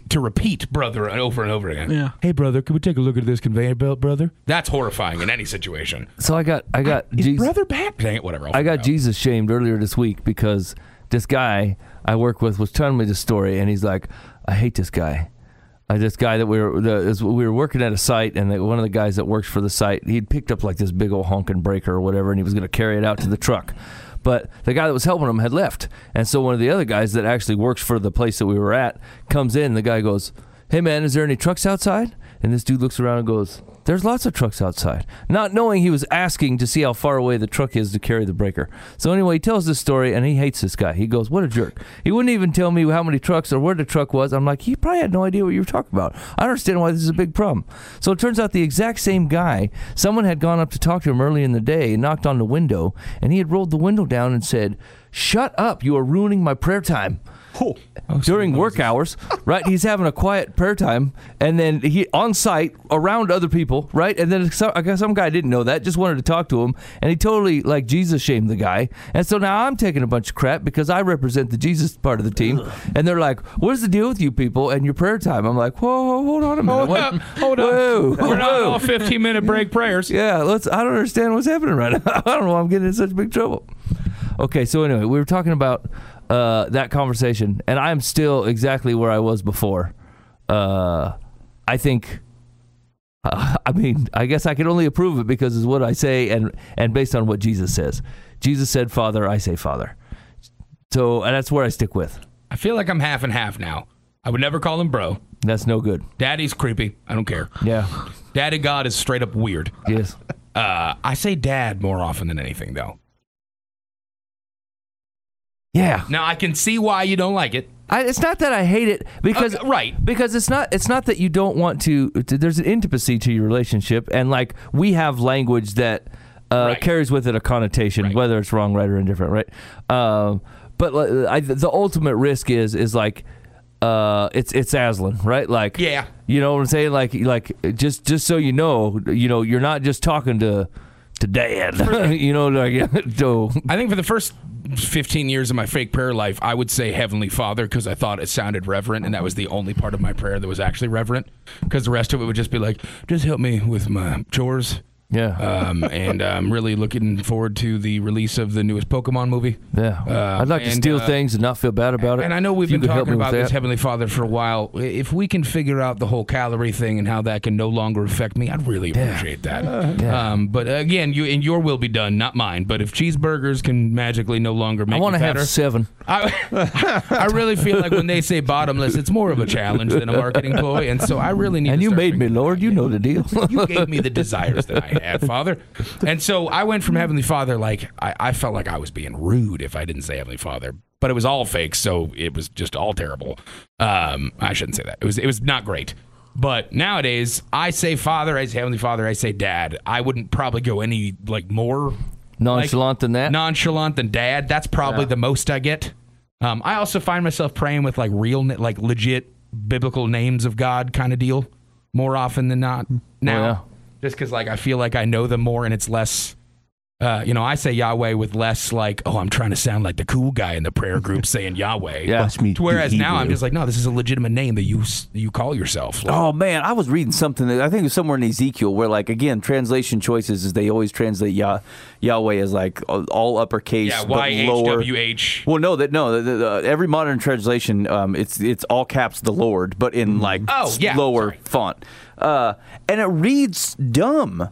to repeat brother over and over again. Yeah. Hey, brother, can we take a look at this conveyor belt, brother? That's horrifying in any situation. So I got I got Is Jesus, brother back? Dang it, whatever. I'll I figure it got out. Jesus shamed earlier this week because this guy I work with was telling me this story, and he's like, I hate this guy. Uh, this guy that we were the, is- we were working at a site, and the, one of the guys that works for the site, he'd picked up like this big old honking breaker or whatever, and he was going to carry it out to the truck. But the guy that was helping him had left, and so one of the other guys that actually works for the place that we were at comes in. And the guy goes, "Hey man, is there any trucks outside?" And this dude looks around and goes, "There's lots of trucks outside," not knowing he was asking to see how far away the truck is to carry the breaker. So anyway, he tells this story, and he hates this guy. He goes, "What a jerk. He wouldn't even tell me how many trucks or where the truck was." I'm like, he probably had no idea what you were talking about. I don't understand why this is a big problem. So it turns out the exact same guy, someone had gone up to talk to him early in the day and knocked on the window, and he had rolled the window down and said, "Shut up, you are ruining my prayer time." During work hours, right? He's having a quiet prayer time, and then he on site around other people, right? And then some, I guess some guy didn't know that, just wanted to talk to him, and he totally like Jesus shamed the guy. And so now I'm taking a bunch of crap because I represent the Jesus part of the team, and they're like, "What's the deal with you people and your prayer time?" I'm like, "Whoa, hold on a minute, Hold what? up, hold up. Whoa, We're not whoa. all fifteen minute break prayers. Yeah, let's. I don't understand what's happening right now. I don't know why I'm getting in such big trouble." Okay, so anyway, we were talking about uh, that conversation, and I'm still exactly where I was before. Uh, I think. Uh, I mean, I guess I can only approve it because it's what I say, and and based on what Jesus says. Jesus said, "Father," I say, "Father." So and that's where I stick with. I feel like I'm half and half now. I would never call him bro. That's no good. Daddy's creepy. I don't care. Yeah. Daddy God is straight up weird. Yes. Uh, I say dad more often than anything, though. Yeah. Now, I can see why you don't like it. I, it's not that I hate it because Uh, right. because it's not it's not that you don't want to, to there's an intimacy to your relationship, and like we have language that uh, Right. carries with it a connotation, Right. whether it's wrong, right, or indifferent, right? Um, but uh, I, the ultimate risk is is like uh, it's it's Aslan, right? Like Yeah. you know what I'm saying? Like like just just so you know, you know, you're not just talking to to dad, you know, like so. I think for the first fifteen years of my fake prayer life, I would say Heavenly Father because I thought it sounded reverent, and that was the only part of my prayer that was actually reverent. Because the rest of it would just be like, just help me with my chores. Yeah. Um, and I'm really looking forward to the release of the newest Pokemon movie. Yeah, Uh, I'd like to and, steal uh, things and not feel bad about it. And I know we've If you been could help talking me with about this that. Heavenly Father for a while. If we can figure out the whole calorie thing and how that can no longer affect me, I'd really appreciate that. Yeah. Um, but again, you and your will be done, not mine. But if cheeseburgers can magically no longer make I want me to have fatter, seven. I, I really feel like when they say bottomless, it's more of a challenge than a marketing ploy. And so I really need. And to you start made me, figuring- Lord. You know the deal. You gave me the desires that I had, Father. And so I went from Heavenly Father, like, I, I felt like I was being rude if I didn't say Heavenly Father. But it was all fake, so it was just all terrible. Um, I shouldn't say that. It was it was not great. But nowadays, I say Father, I say Heavenly Father, I say Dad. I wouldn't probably go any, like, more Nonchalant than that. nonchalant than Dad. That's probably the most I get. Um, I also find myself praying with, like, real, na- like, legit biblical names of God kind of deal more often than not now. yeah. Just because, like, I feel like I know them more and it's less, uh, you know, I say Yahweh with less, like, oh, I'm trying to sound like the cool guy in the prayer group saying Yahweh. Yeah. Bless me, To Whereas the now I'm Hebrew. just like, no, this is a legitimate name that you s- you call yourself. Like, Oh man, I was reading something that I think it was somewhere in Ezekiel where, like, again, translation choices is they always translate Yah- Yahweh as like all uppercase, yeah, but Y H lower. W H. Well, no, that no, the, the, every modern translation, um, it's it's all caps the Lord, but in like Oh, yeah, lower sorry. font, uh, and it reads dumb.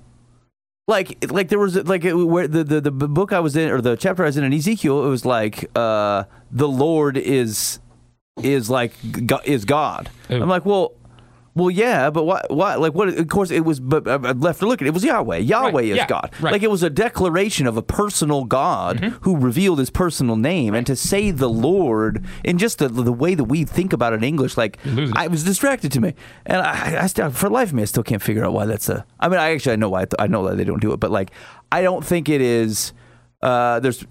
Like, like there was like it, where the, the the book I was in or the chapter I was in in Ezekiel, it was like uh, the Lord is is like go- is God. Ooh. I'm like, well, well, yeah, but why? Why? Like, what? Of course, it was. But I left to look at it. It was Yahweh. Yahweh Right, is yeah, God. right. Like, it was a declaration of a personal God who revealed His personal name, and to say the Lord in just the the way that we think about it in English, like, lose it. I was distracted to me, and I, I still, for the life of me, I still can't figure out why that's a. I mean, I actually I know why. I, th- I know that they don't do it, but like, I don't think it is. Uh, there's.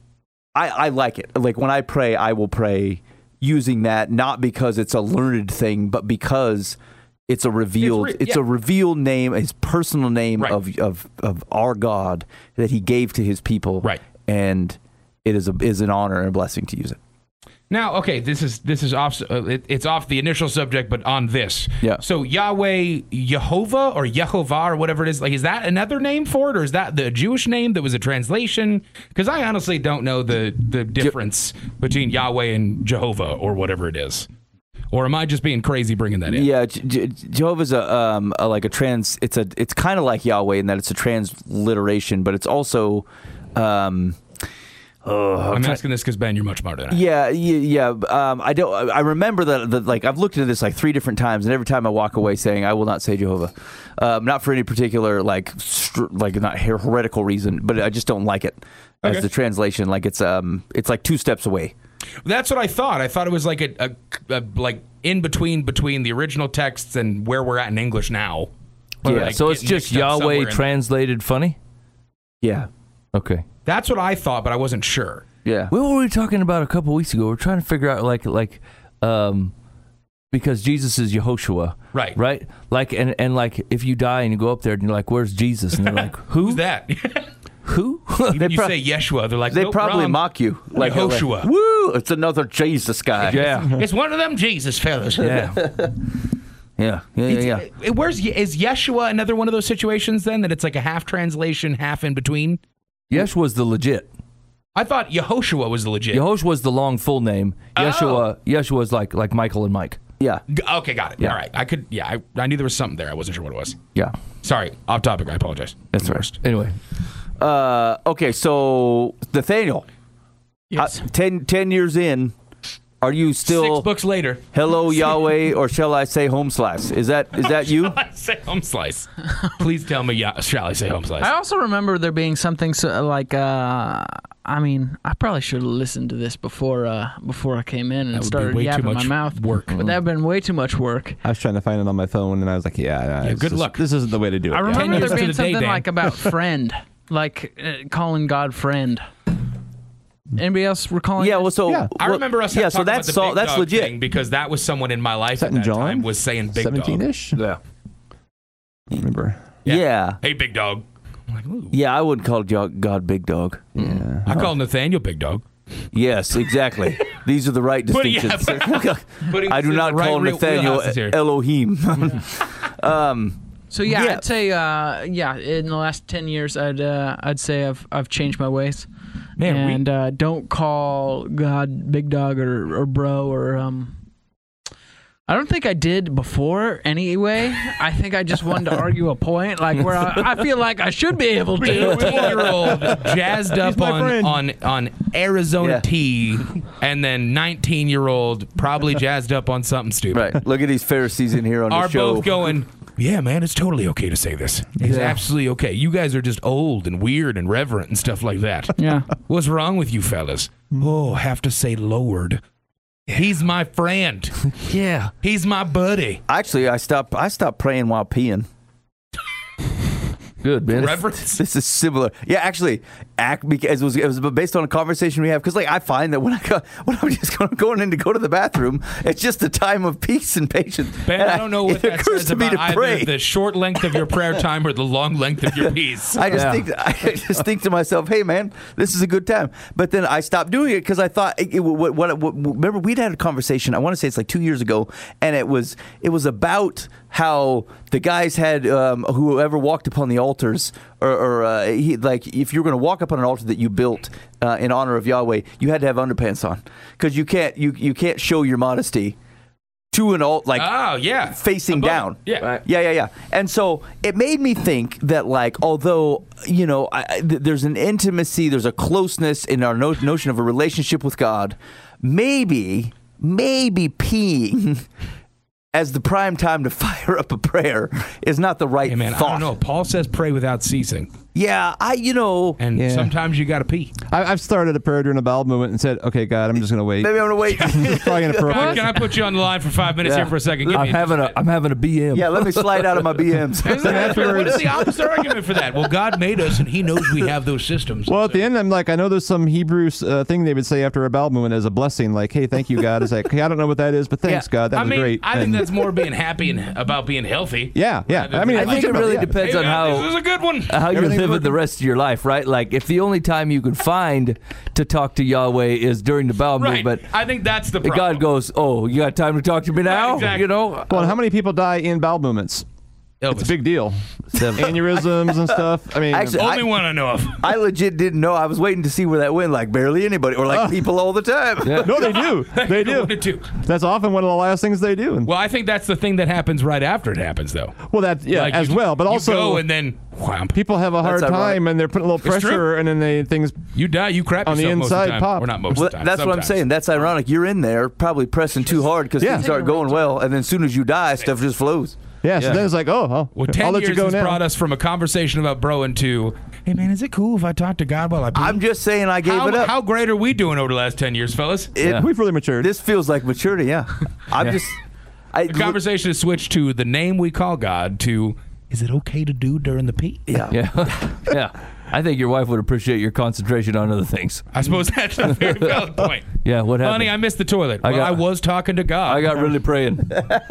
I I like it. Like when I pray, I will pray using that not because it's a learned thing, but because it's a revealed It's it's, re- yeah. a revealed name, his personal name Right. of, of of our God that he gave to his people. Right. And it is a is an honor and a blessing to use it. Now, okay, this is this is off. Uh, it, it's off the initial subject, but on this. Yeah. So Yahweh, Jehovah, or Yehovah, or whatever it is. Like, is that another name for it, or is that the Jewish name that was a translation? Because I honestly don't know the the difference between Yahweh and Jehovah, or whatever it is. Or am I just being crazy bringing that in? Yeah, J- J- Jehovah's a, um, a like a trans. It's a. It's kind of like Yahweh in that it's a transliteration, but it's also. Um, oh, I'm try- asking this because Ben, you're much smarter than I. Yeah, yeah, yeah. Um, I don't. I remember that. that like I've looked into this like three different times, and every time I walk away saying I will not say Jehovah, um, not for any particular like str- like not her- heretical reason, but I just don't like it Okay. as the translation. Like it's um, it's like two steps away. That's what I thought. I thought it was like a, a, a like in between between the original texts and where we're at in English now. Yeah, Like, so it's getting just mixed up somewhere Yahweh in- translated funny? Yeah, Okay. That's what I thought, but I wasn't sure. yeah. What were we talking about a couple weeks ago? We're trying to figure out like like um because Jesus is Yehoshua. Right. Right? Like and, and like if you die and you go up there and you're like, where's Jesus? And they're like, who? Who's that? Who? Even you prob- say Yeshua, they're like, They nope, probably wrong. mock you like Yehoshua. like, woo! It's another Jesus guy. yeah. It's one of them Jesus fellas. Yeah. yeah, yeah, yeah. yeah. It- Where's Ye- is Yeshua another one of those situations then that it's like a half translation, half in between? Yeshua was the legit. I thought Yehoshua was the legit. Yehoshua was the long full name. Yeshua Yeshua is like like Michael and Mike. Yeah, G- okay, got it. Yeah. All right, I could. Yeah, I, I knew there was something there. I wasn't sure what it was. yeah. Sorry, off topic. I apologize. That's I'm the right. worst. Anyway. Uh, okay, so Nathaniel, Yes. uh, ten, ten years in, are you still Six books later. hello Yahweh, or shall I say home slice? Is that is that you? I say home slice. Please tell me. Yeah, shall I say home slice? I also remember there being something so, like, uh, I mean, I probably should have listened to this before uh, before I came in and That would be started way too yapping my much mouth. work. But that would have been way too much work. I was trying to find it on my phone, and I was like, "Yeah, nah, Yeah, it's good just- luck. This isn't the way to do it." I yeah. remember years there to being the day, something Dan. like about friend, like uh, calling God friend. Anybody else recalling? Yeah, this? well, so Yeah. I well, remember us Yeah, talking so about that's the so, big that's dog legit. thing because that was someone in my life Is that at in that John? time was saying big dog. seventeen-ish. Yeah, Remember? Yeah. yeah, Hey, big dog. I'm like, ooh. yeah. I wouldn't call Jo- God big dog. Yeah. I call Nathaniel big dog. Yes, exactly. These are the right But yeah, distinctions. Putting I do the not right call real- Nathaniel wheelhouses here. Elohim. um, So yeah, Yeah. I'd say uh, yeah. In the last ten years, I'd uh, I'd say I've I've changed my ways. Man, we- and uh, don't call God big dog or, or bro or um. I don't think I did before anyway. I think I just wanted to argue a point, like where I, I feel like I should be able to. eighteen-year-old jazzed up my on, friend. on on Arizona Yeah. tea, and then nineteen-year-old probably jazzed up on something stupid. right. Look at these Pharisees in here on Are the show. both going, yeah, man, it's totally okay to say this. It's Yeah. absolutely okay. You guys are just old and weird and reverent and stuff like that. Yeah. What's wrong with you fellas? Oh, have to say Lord. He's my friend. Yeah. He's my buddy. Actually, I stopped. I stopped praying while peeing. Good, man. Reverence. This is similar. Yeah, actually, act because it was it was based on a conversation we have. Because like I find that when I go, when I'm just going, going in to go to the bathroom, it's just a time of peace and patience. Ben, And I don't know what it that occurs says to me about to either pray. the short length of your prayer time or the long length of your peace. I just Yeah. think I just think to myself, "Hey, man, this is a good time." But then I stopped doing it because I thought, it, it, what, what, what, remember we'd had a conversation. I want to say it's like two years ago, and it was it was about how the guys had um, whoever walked upon the altars, or, or uh, he, like if you were going to walk up on an altar that you built uh, in honor of Yahweh, you had to have underpants on because you can't you you can't show your modesty to an alt like Oh, yeah. facing Above down. it. Yeah. Right. Yeah, yeah, yeah. And so it made me think that, like, although, you know, I, I- th- there's an intimacy, there's a closeness in our no- notion of a relationship with God, maybe, maybe peeing as the prime time to fire up a prayer is not the right Hey, man, thought. I don't know. Paul says pray without ceasing. Yeah, I, you know, And Yeah. sometimes you got to pee. I, I've started a prayer during a bowel movement and said, "Okay, God, I'm just gonna wait." maybe I'm going to wait. Probably inappropriate. Can I put you on the line for five minutes Yeah. here for a second? Give I'm me having a I'm having a B M. yeah, let me slide out of my B Ms. What is the opposite argument for that? Well, God made us, and He knows we have those systems. Well, at the end, I'm like, I know there's some Hebrew uh, thing they would say after a bowel movement as a blessing, like, "Hey, thank you, God." It's like, "Hey, I don't know what that is, but thanks, Yeah. God. That I was mean, great." I think And- that's more being happy and about being healthy. yeah, yeah. rather I mean, than- I think it about- really yeah. depends Hey, on man, how this is a good one. how you're Everything's living the rest of your life, right? Like, if the only time you can find to talk to Yahweh is during the bowel Right. movement, I think that's the problem. God goes, "Oh, you got time to talk to me now?" exactly. You know, Well, and how many people die in bowel movements? It's a Elvis. big deal. Seven. Aneurysms and stuff. I mean, Actually, Only I- one I know of. I legit didn't know. I was waiting to see where that went. Like barely anybody, or like people all the time. Yeah. no, they do. They You do. wanted to. That's often one of the last things they do. And, Well, I think that's the thing that happens right after it happens, though. well, that yeah, Like, as you- well. But you also, go and then wham, people have a hard That's ironic. time, and they're putting a little It's true. pressure, and then they things. you die, you crap On the yourself most of inside the time. pop. Or not most Well, of the time. that's what I'm sometimes. saying. That's ironic. You're in there probably pressing too hard because Yeah. things aren't going well, and then as soon as you die, stuff just flows. Yeah, so Yeah. then it's like, oh, oh Well, ten I'll let years you go has now. brought us from a conversation about bro into, hey man, is it cool if I talk to God while I pee? I'm just saying I gave how, it up. how great are we doing over the last ten years, fellas? It- Yeah. We've really matured. This feels like maturity. Yeah, I'm Yeah. just. I, The conversation has switched to the name we call God to, is it okay to do during the pee? yeah. Yeah, yeah. I think your wife would appreciate your concentration on other things. I suppose that's a very valid point. Yeah, what happened? Honey, I missed the toilet. I Well, I, got- was talking to God. I got really praying.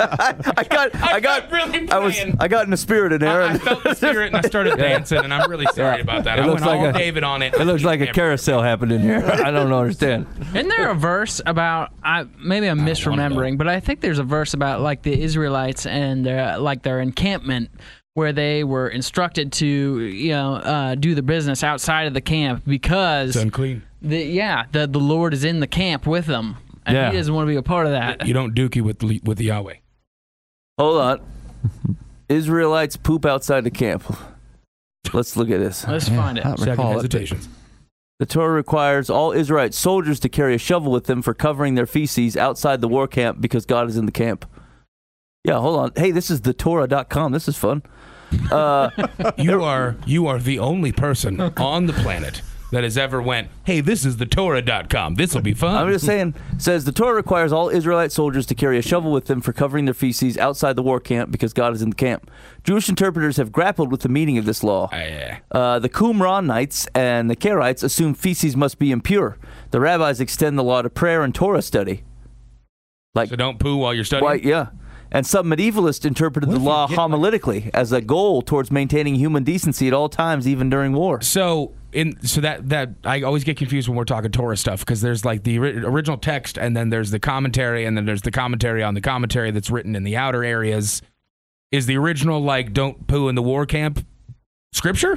I got. I, I got. got really I was. praying. I got in the spirit in there. I, I and- felt the spirit and I started dancing, and I'm really sorry about that. It I looks went all like a- David on it. It looks like a carousel happened in here. I don't understand. Isn't there a verse about? I maybe I'm misremembering, but I think there's a verse about like the Israelites and uh, like their encampment, where they were instructed to you know uh, do the business outside of the camp because It's unclean. the yeah the the Lord is in the camp with them, and Yeah. he doesn't want to be a part of that. You don't dookie with the, with the Yahweh. Hold on. Israelites poop outside the camp. Let's look at this. Let's find it. I don't Second recall it, but- hesitations. The Torah requires all Israelite soldiers to carry a shovel with them for covering their feces outside the war camp because God is in the camp. Yeah, hold on. Hey, this is the Torah dot com. This is fun. Uh, You are you are the only person on the planet that has ever went, hey, this is the Torah dot com. This will be fun. I'm just saying, says the Torah requires all Israelite soldiers to carry a shovel with them for covering their feces outside the war camp because God is in the camp. Jewish interpreters have grappled with the meaning of this law. Uh, Uh, the Qumranites and the Karaites assume feces must be impure. The rabbis extend the law to prayer and Torah study. Like, so don't poo while you're studying. why, yeah. And some medievalists interpreted What the if you law get, like- homiletically as a goal towards maintaining human decency at all times, even during war. So in so that that I always get confused when we're talking Torah stuff because there's like the ori- original text and then there's the commentary and then there's the commentary on the commentary that's written in the outer areas. Is the original like don't poo in the war camp scripture?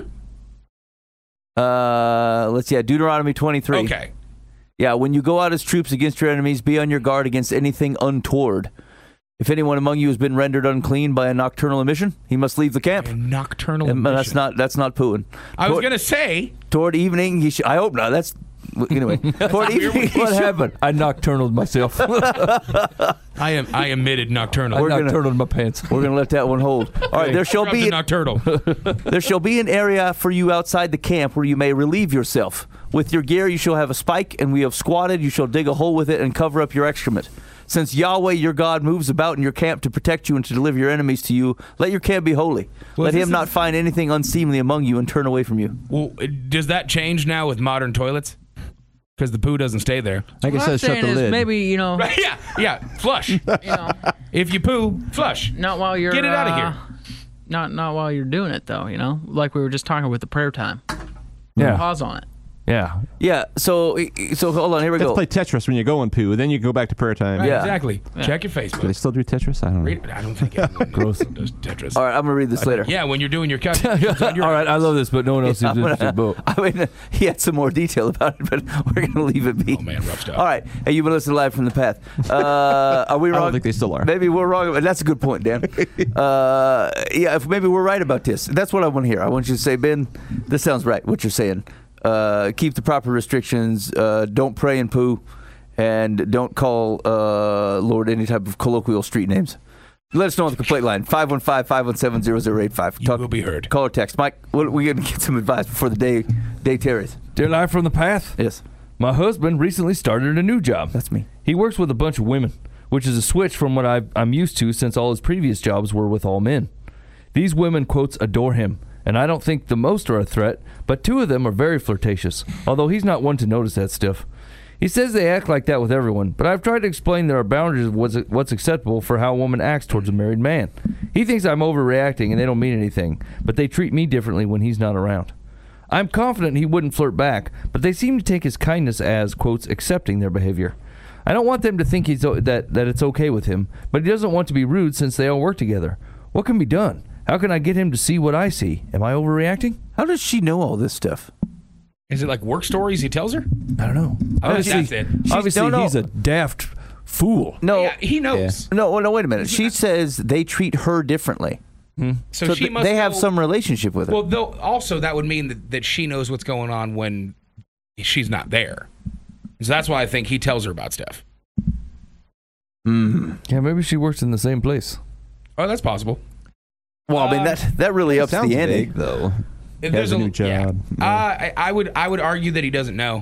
Uh, let's see, yeah, Deuteronomy twenty-three. Okay. Yeah, when you go out as troops against your enemies, be on your guard against anything untoward. If anyone among you has been rendered unclean by a nocturnal emission, he must leave the camp. A nocturnal And that's emission. not that's not pooing. I was Toward- gonna say toward evening. He should. I hope not. That's anyway. Toward evening. he What should- happened? I nocturnaled myself. I am I emitted nocturnal. I We're gonna- nocturnaled my pants. We're gonna let that one hold. All right. There shall Dropped be a nocturnal. there shall be an area for you outside the camp where you may relieve yourself. With your gear you shall have a spike, and we have squatted. You shall dig a hole with it and cover up your excrement. Since Yahweh your God moves about in your camp to protect you and to deliver your enemies to you, let your camp be holy. Well, let this him is- not find anything unseemly among you and turn away from you. Well, does that change now with modern toilets? Because the poo doesn't stay there. Like I What I'm said, shut saying the is lid. maybe you know, yeah, yeah. Flush. you know, If you poo, flush. not while you're Get it outta uh, here. Not not while you're doing it though. You know, like we were just talking with the prayer time. Yeah. Pause on it. Yeah. Yeah, so so hold on, here we Let's go. play Tetris when you go in poo. Then you can go back to prayer time. Right, Yeah. exactly. Check your Do they Facebook. still do Tetris? I don't know. Read it. I don't think anyone Gross. does Tetris. All right, I'm gonna read this later. Yeah, when you're doing your calculations on your All right, I love this, but no one else I'm is gonna- interested. But I mean, he had some more detail about it, but we're gonna leave it be. Oh man, rough stuff. All right, hey, you've been listening live from the path. Uh, are we I wrong? don't think they still are. Maybe we're wrong. But that's a good point, Dan. uh, yeah, if maybe we're right about this. That's what I want to hear. I want you to say, Ben, this sounds right. What you're saying. Uh, keep the proper restrictions. Uh, don't pray and poo, and don't call uh, Lord any type of colloquial street names. Let us know on the complaint line five one five, five one seven, zero zero eight five. You will be heard. Call or text. Mike, what, we going to get some advice before the day day tarries. Dear Live from the Path, Yes, my husband recently started a new job. that's me. He works with a bunch of women, which is a switch from what I've, I'm used to since all his previous jobs were with all men. These women, quotes, adore him, and I don't think the most are a threat, but two of them are very flirtatious, although he's not one to notice that stuff. He says they act like that with everyone, but I've tried to explain there are boundaries of what's, what's acceptable for how a woman acts towards a married man. He thinks I'm overreacting and they don't mean anything, but they treat me differently when he's not around. I'm confident he wouldn't flirt back, but they seem to take his kindness as, quotes, accepting their behavior. I don't want them to think he's o- that, that it's okay with him, but he doesn't want to be rude since they all work together. What can be done? How can I get him to see what I see? Am I overreacting? How does she know all this stuff? Is it like work stories he tells her? I don't know. I think that's it. Obviously, no, no. he's a daft fool. No, Yeah, he knows. no, no. Wait a minute. She says they treat her differently, So, so she th- must they have know- some relationship with her. Well, though, also that would mean that, that she knows what's going on when she's not there. So that's why I think he tells her about stuff. Yeah, maybe she works in the same place. Oh, that's possible. well, I mean uh, that that really ups Sounds the ante. vague, though. If He has a new yeah. job. Uh, I, I would I would argue that he doesn't know.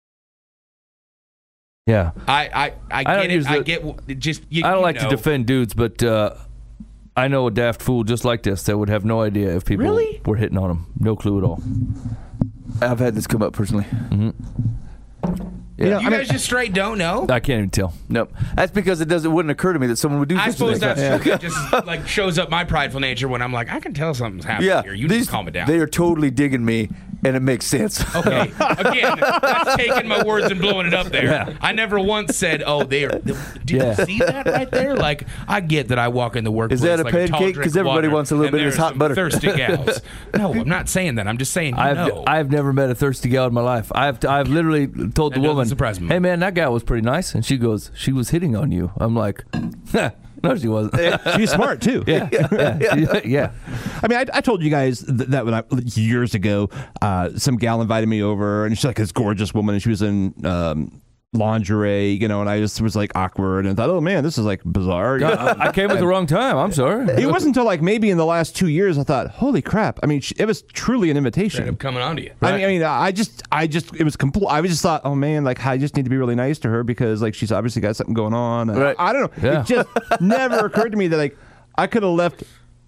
Yeah. I I, I I don't get use it. I the- get w- just. You, I don't you like know. to defend dudes, but uh, I know a daft fool just like this that would have no idea if people Really? were hitting on him. No clue at all. I've had this come up personally. You know, You I mean, guys just straight don't know. I can't even tell. Nope. That's because it doesn't. It wouldn't occur to me that someone would do. I such a suppose thing. that's Yeah. that just like shows up my prideful nature when I'm like, I can tell something's happening Yeah, here. You these- just calm it down. They are totally digging me, and it makes sense. Okay. Again, that's taking my words and blowing it up there. Yeah. I never once said, "Oh, they are." Did Yeah. you see that right there? Like, I get that I walk in the workplace. Is that a like a tall pancake? drink 'Cause of everybody water, wants a little and bit of this there's hot some butter. Thirsty gals. No, I'm not saying that. I'm just saying you I've know. I've never met a thirsty gal in my life. I've I've literally told That the doesn't woman, surprise me. "Hey man, that gal was pretty nice," and she goes, "She was hitting on you." I'm like, "No, she wasn't." she's smart too. yeah, yeah, yeah. I mean, I, I told you guys th- that when I years ago, uh, some gal invited me over, and she's like this gorgeous woman, and she was in um, lingerie, you know, and I just was like awkward, and thought, oh man, this is like bizarre. I, I came at the wrong time. I'm sorry. It wasn't until like maybe in the last two years I thought, holy crap! I mean, sh- it was truly an invitation. I'm coming on to you. I mean, I mean, I just, I just, it was complete. I just thought, oh man, like I just need to be really nice to her because like she's obviously got something going on. And Right. I, I don't know. Yeah. It just never occurred to me that like I could have left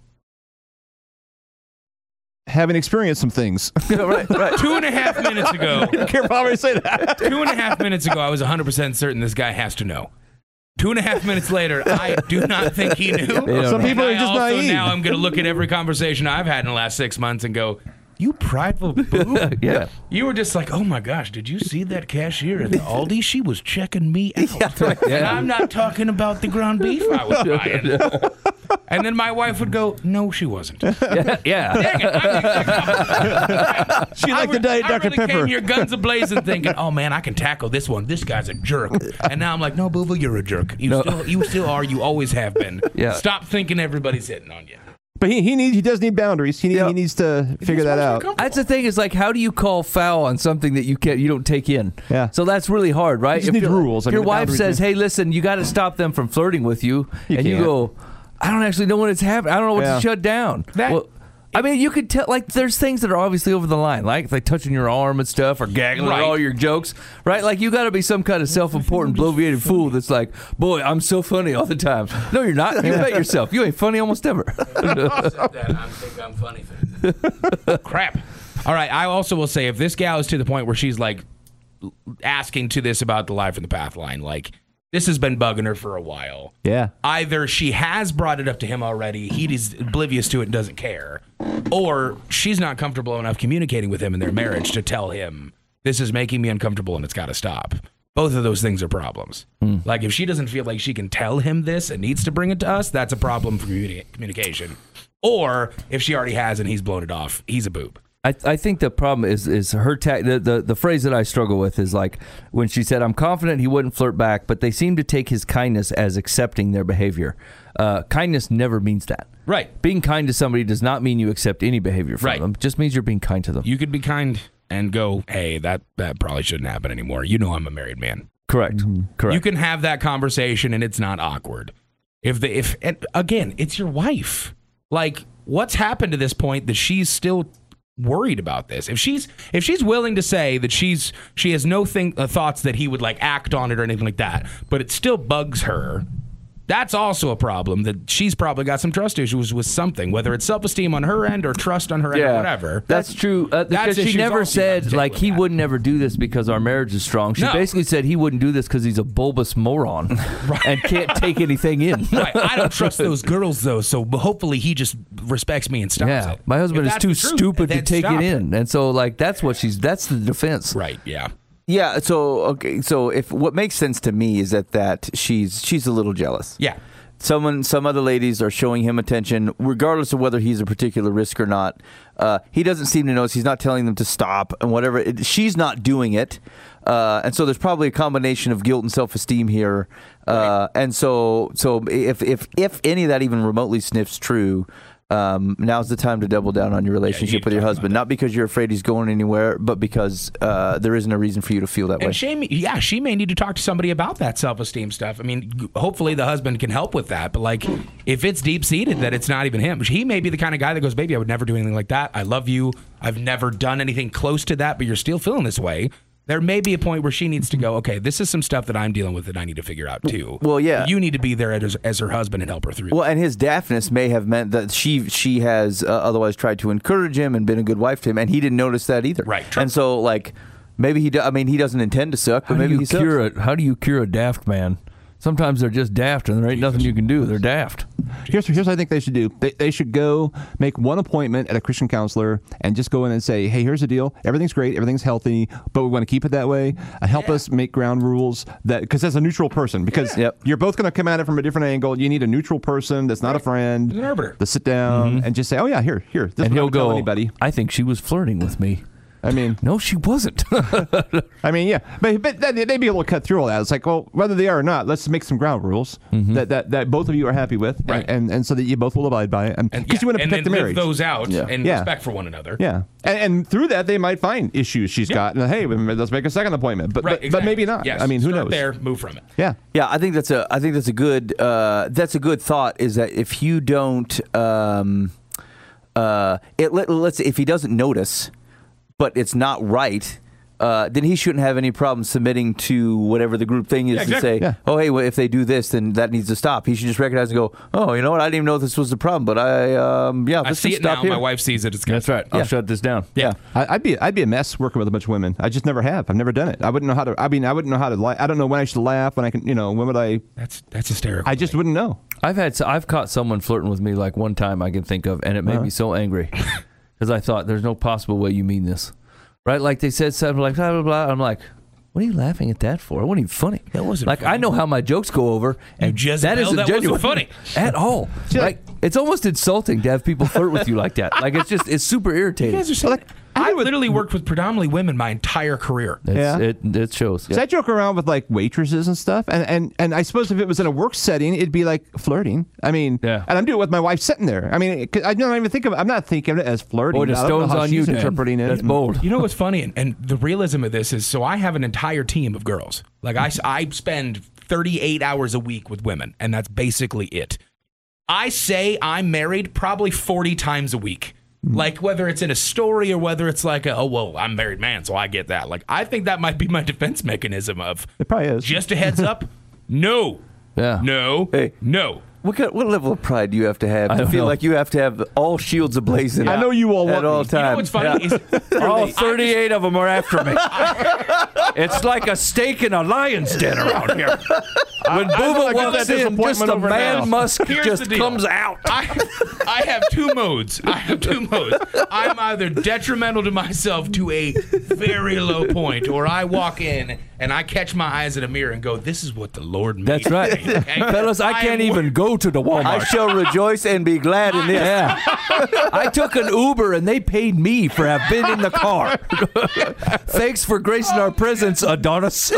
having experienced some things. right, right. Two and a half minutes ago, I don't care if I say that. two and a half minutes ago, I was one hundred percent certain this guy has to know. Two and a half minutes later, I do not think he knew. don't Some know. people And are just I also naive. now I'm going to look at every conversation I've had in the last six months and go, you prideful boob. Yeah. You were just like, oh my gosh, did you see that cashier at the Aldi? She was checking me out. And I'm not talking about the ground beef I was buying. And then my wife would go, no, she wasn't. Dang Yeah, yeah. it. I mean, She I liked the re- Diet I Doctor really Pepper. came here guns a-blazing thinking, oh man, I can tackle this one. This guy's a jerk. And now I'm like, no, boo-boo, you're a jerk. You, No. still, you still are. You always have been. Yeah. Stop thinking everybody's hitting on you. But he he needs he does need boundaries. He, need, Yeah. he needs to figure that out. That's the thing. Is like, how do you call foul on something that you can't, you don't take in? Yeah. So that's really hard, right? You just If need your- rules. I If your mean, wife boundaries says, need- "Hey, listen, you got to stop them from flirting with you," You and you can't. go, "I don't actually know when it's happening. I don't know what Yeah. to shut down." That- well, I mean, you could tell. Like, there's things that are obviously over the line, like like touching your arm and stuff, or gagging Right. at all your jokes, right? Like, you got to be some kind of self-important, bloviated fool that's like, "Boy, I'm so funny all the time." No, you're not. You bet yourself. You ain't funny almost ever. I think I'm funny. Crap. All right. I also will say, if this gal is to the point where she's like asking to this about the life in the path line, like this has been bugging her for a while. Yeah. Either she has brought it up to him already, he is oblivious to it and doesn't care, or she's not comfortable enough communicating with him in their marriage to tell him this is making me uncomfortable and it's got to stop. Both of those things are problems. Like if she doesn't feel like she can tell him this and needs to bring it to us, that's a problem for communi- communication. Or if she already has and he's blown it off, he's a boob. I, I think the problem is is her ta- the, the the phrase that I struggle with is like when she said, "I'm confident he wouldn't flirt back, but they seem to take his kindness as accepting their behavior." Uh, kindness never means that. Right. Being kind to somebody does not mean you accept any behavior from Right. them. It just means you're being kind to them. You could be kind and go, hey, that, that probably shouldn't happen anymore. You know I'm a married man. Correct. Correct. You can have that conversation and it's not awkward. If the if and again, it's your wife. Like, what's happened to this point that she's still worried about this? If she's if she's willing to say that she's she has no thing uh, thoughts that he would like act on it or anything like that, but it still bugs her, That's also a problem, that she's probably got some trust issues with something, whether it's self-esteem on her end or trust on her end or whatever. That's true. Uh, because she issues never also you have to said, take like, with he that. would never do this because our marriage is strong. She No. basically said he wouldn't do this because he's a bulbous moron and can't take anything in. Right. I don't trust those girls, though, so hopefully he just respects me and stops Yeah, it. my husband If is too that's the truth, stupid to then take stop it in, and so like that's what she's. That's the defense. Right, yeah. Yeah. So okay. So if what makes sense to me is that that she's she's a little jealous. Yeah. Someone, some other ladies are showing him attention, regardless of whether he's a particular risk or not. Uh, he doesn't seem to notice. He's not telling them to stop and whatever. It, she's not doing it, uh, and so there's probably a combination of guilt and self-esteem here. Uh, right. And so, so if if if any of that even remotely sniffs true, um, now's the time to double down on your relationship Yeah, you with your talk husband. Not because you're afraid he's going anywhere, but because uh, there isn't a reason for you to feel that way. And she, may- yeah, she may need to talk to somebody about that self-esteem stuff. I mean, g- hopefully the husband can help with that. But like, if it's deep-seated that it's not even him, he may be the kind of guy that goes, "Baby, I would never do anything like that. I love you. I've never done anything close to that, but you're still feeling this way." There may be a point where she needs to go, okay, this is some stuff that I'm dealing with that I need to figure out too. Well, yeah. You need to be there as, as her husband and help her through. Well, and his daftness may have meant that she she has uh, otherwise tried to encourage him and been a good wife to him, and he didn't notice that either. Right, true. And so, like, maybe he. Do, I mean, he doesn't intend to suck, but How maybe do he you sucks. cure it? How do you cure a daft man? Sometimes they're just daft, and there ain't nothing you can do. They're daft. Here's, here's what I think they should do. They, they should go make one appointment at a Christian counselor and just go in and say, hey, here's the deal. Everything's great. Everything's healthy, but we want to keep it that way. Uh, help Yeah. us make ground rules that, because as a neutral person, because Yeah. Yep. you're both going to come at it from a different angle. You need a neutral person that's not a friend An arbiter. to sit down and just say, oh, yeah, here, here. This And is what he'll I would tell go, anybody. I think she was flirting with me. I mean, No, she wasn't. I mean, yeah, but, but then they'd be able to cut through all that. It's like, well, whether they are or not, let's make some ground rules that, that, that both of you are happy with, Right. and, and and so that you both will abide by it, and and, because yeah, you want to and protect the then marriage. live those out Yeah. and Yeah. respect for one another. Yeah, and, and through that they might find issues she's Yeah. got, and hey, let's make a second appointment. But Right, but, exactly. but maybe not. Yes, I mean, who start knows? there, move from it. Yeah, Yeah, I think that's a. I think that's a good. Uh, that's a good thought. Is that if you don't, um, uh, it let, let's say if he doesn't notice, but it's not right. Uh, then he shouldn't have any problem submitting to whatever the group thing is Yeah, to exactly. say, Yeah. oh, hey, well, if they do this, then that needs to stop. He should just recognize and go, oh, you know what? I didn't even know this was the problem, but I, um, yeah, I this see can it stop now. here. My wife sees it. It's good. That's right. I'll Yeah. shut this down. Yeah. I, I'd be I'd be a mess working with a bunch of women. I just never have. I've never done it. I wouldn't know how to. I mean, I wouldn't know how to. Li- I don't know when I should laugh. When I can, you know, when would I? That's that's hysterical. I just wouldn't know. I've had I've caught someone flirting with me like one time I can think of, and it made me so angry because I thought there's no possible way you mean this, right? Like they said something like blah blah blah. I'm like, what are you laughing at that for? It wasn't even funny. That wasn't like funny. I know how my jokes go over, and Jezebel, that isn't that wasn't genuine funny. at all. Like it's almost insulting to have people flirt with you like that. Like it's just it's super irritating. You guys are saying, like, I I do it- literally worked with predominantly women my entire career. It's, Yeah. it it shows. So I joke around with like waitresses and stuff, and, and and I suppose if it was in a work setting, it'd be like flirting. I mean, Yeah. and I'm doing it with my wife sitting there. I mean, 'cause I don't even think of. I'm not thinking of it as flirting. Boy, the I don't know stone's how on she's you, Dan. interpreting it. That's bold. You know what's funny? And, and the realism of this is, so I have an entire team of girls. Like I, I spend thirty-eight hours a week with women, and that's basically it. I say I'm married probably forty times a week. Like whether it's in a story or whether it's like, a, oh, well, I'm a married man, so I get that. Like I think that might be my defense mechanism of It probably is. just a heads up. No, Yeah. no, Hey. no. What kind, what level of pride do you have to have I to don't feel know. like you have to have all shields ablazing? I know you all at want all me. times. You know what's funny? Is All I thirty-eight of them are after me. It's like a steak in a lion's den around here. When I know I Booba got walks that in, just disappointment a over man now. musk Here's just the deal. comes out. I, I have two modes. I have two modes. I'm either detrimental to myself to a very low point, or I walk in and I catch my eyes in a mirror and go, "This is what the Lord made." That's right. me." Okay? Fellas, I am can't wor- even go to the I Walmart. shall rejoice and be glad in this. Yeah. I took an Uber and they paid me for have been in the car. Thanks for gracing our presence, Adonis.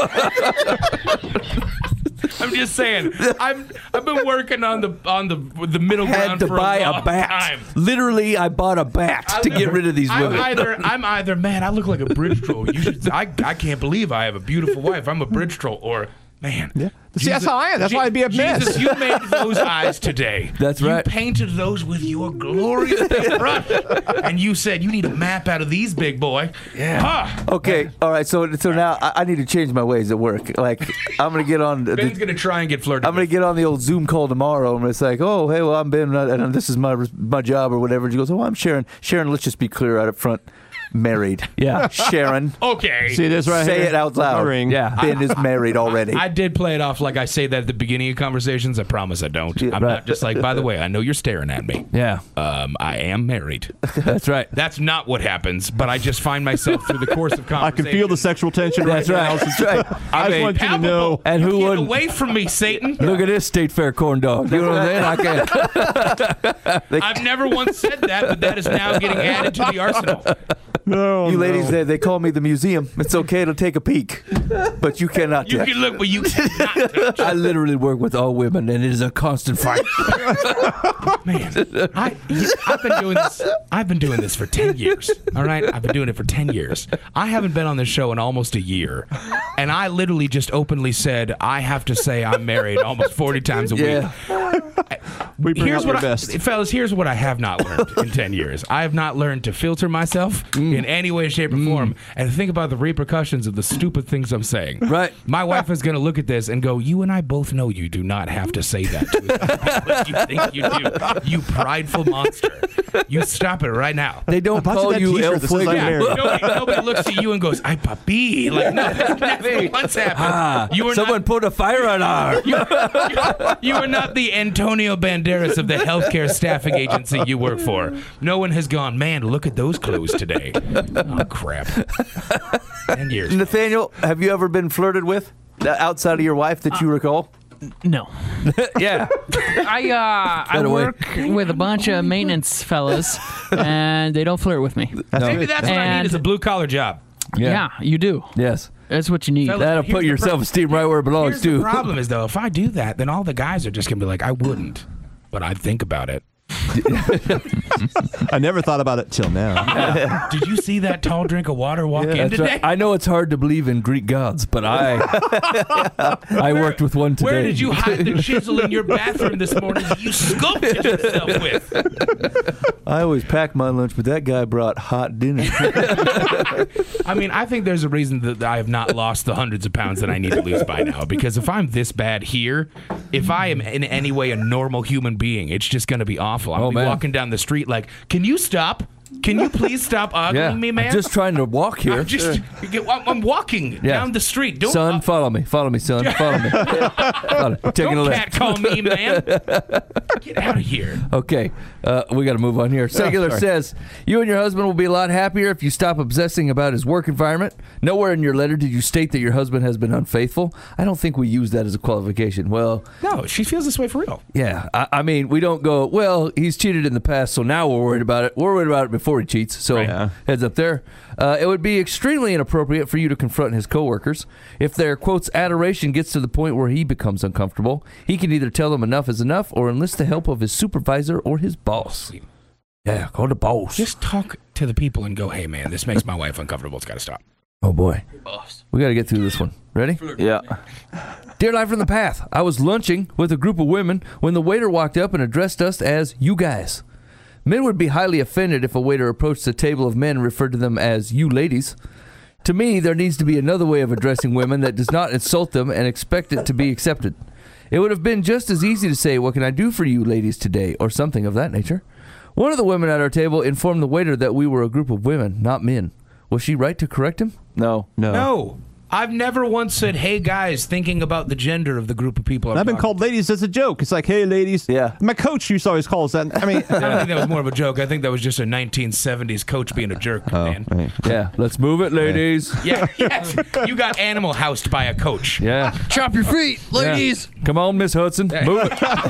I'm just saying. I'm. I've been working on the on the the middle Had ground to for buy a, a long bat. time. Literally, I bought a bat to get rid of these I'm women. either I'm either man, I look like a bridge troll. You should. I I can't believe I have a beautiful wife. I'm a bridge troll, or Man. Yeah. See, that's how I am. That's why I'd be a mess. Jesus, you made those eyes today. That's right. You painted those with your glorious brush. And you said, you need a map out of these, big boy. Yeah. Ah. Okay, all right. So so now I, I need to change my ways at work. Like I'm gonna get on. The, Ben's going to try and get flirted I'm gonna with. get on the old Zoom call tomorrow, and it's like, oh, hey, well, I'm Ben, and this is my my job or whatever. And she goes, oh, I'm Sharon. Sharon, let's just be clear right up front. Married. Yeah. Sharon. Okay. See this right Say here? it out loud. My ring. Yeah. Ben is married already. I did play it off like I say that at the beginning of conversations. I promise I don't. Yeah, I'm right. not just like, by the way, I know you're staring at me. Yeah. Um, I am married. That's right. That's not what happens, but I just find myself through the course of I conversation. can feel the sexual tension right That's now. right. That's right. I just mean, want you to know. And who Get wouldn't? away from me, Satan. Look at this state fair corn dog. You know what I'm saying? I can't. I've never once said that, but that is now getting added to the arsenal. No, you no. ladies, they, they call me the museum. It's okay to take a peek, but you cannot You touch. can look, but you cannot touch. I literally work with all women, and it is a constant fight. Man, I, I've been doing this. I've been doing this for ten years. All right, I've been doing it for ten years. I haven't been on this show in almost a year, and I literally just openly said I have to say I'm married almost forty times a Yeah. week. We bring Here's out what your I, best. fellas. Here's what I have not learned in ten years. I have not learned to filter myself in any way, shape, or form, and think about the repercussions of the stupid things I'm saying. Right. My wife is going to look at this and go, "You and I both know you do not have to say that to us. You think you do? You prideful monster! You stop it right now." They don't bought you call that you t-shirt El that says I'm Fuego. married. Nobody, nobody looks at you and goes, "Ay, papi!" Like, no, that never once happened. Ah, you are someone not, put a fire on our. you, you are not the Antonio Banderas of the healthcare staffing agency you work for. No one has gone, "Man, look at those clothes today." Oh crap! Ten years. Nathaniel, have you ever been flirted with uh, outside of your wife that you recall? No. Yeah. I uh, I That away. work with a bunch of maintenance fellas, and they don't flirt with me. Maybe that's what I need And- is a blue collar job. Yeah, you do. Yes. That's what you need. Fellas, That'll here's put the your pro- self-esteem right where it belongs, Here's the too. problem is though, if I do that, then all the guys are just gonna be like, "I wouldn't," but I'd think about it. I never thought about it till now. Did you see that tall drink of water walk in That's today? right. I know it's hard to believe in Greek gods, but I I worked with one today. Where did you hide the chisel in your bathroom this morning that you sculpted yourself with? I always pack my lunch, but that guy brought hot dinner. I mean, I think there's a reason that I have not lost the hundreds of pounds that I need to lose by now. Because if I'm this bad here, if I am in any way a normal human being, it's just going to be awful. I'm Oh, gonna be man. walking down the street like, "Can you stop? Can you please stop ogling Yeah. me, man?" I'm just trying to walk here. I'm just, I'm I'm walking Yeah. down the street. Don't Son, uh, follow me. Follow me, son. Follow me. Follow me. Taking a don't left. cat call me, man. Get out of here. Okay, uh, we got to move on here. Secular sorry. says, you and your husband will be a lot happier if you stop obsessing about his work environment. Nowhere in your letter did you state that your husband has been unfaithful. I don't think we use that as a qualification. Well, No, she feels this way for real. yeah, I, I mean, we don't go, well, he's cheated in the past, so now we're worried about it. We're worried about it before he cheats, so Right. Yeah. heads up there. Uh, it would be extremely inappropriate for you to confront his coworkers. If their, quotes, adoration gets to the point where he becomes uncomfortable, he can either tell them enough is enough or enlist the help of his supervisor or his boss. Yeah, call the boss. Just talk to the people and go, "Hey, man, this makes my wife uncomfortable. It's got to stop." Oh, boy. We got to get through this one. Ready? Yeah. Dear Live from the Path, I was lunching with a group of women when the waiter walked up and addressed us as you guys. Men would be highly offended if a waiter approached a table of men and referred to them as you ladies. To me, there needs to be another way of addressing women that does not insult them and expect it to be accepted. It would have been just as easy to say, "What can I do for you ladies today?" or something of that nature. One of the women at our table informed the waiter that we were a group of women, not men. Was she right to correct him? No. No. No, I've never once said, "Hey, guys," thinking about the gender of the group of people. I'm I've been talking called ladies as a joke. It's like, hey, ladies. Yeah. My coach used to always call us that. I mean, I don't think that was more of a joke. I think that was just a nineteen seventies coach being a jerk, man. right. Yeah, let's move it, ladies. Yeah, yes. You got animal housed by a coach. Yeah. Chop your feet, ladies. Yeah. Come on, Miss Hudson. Move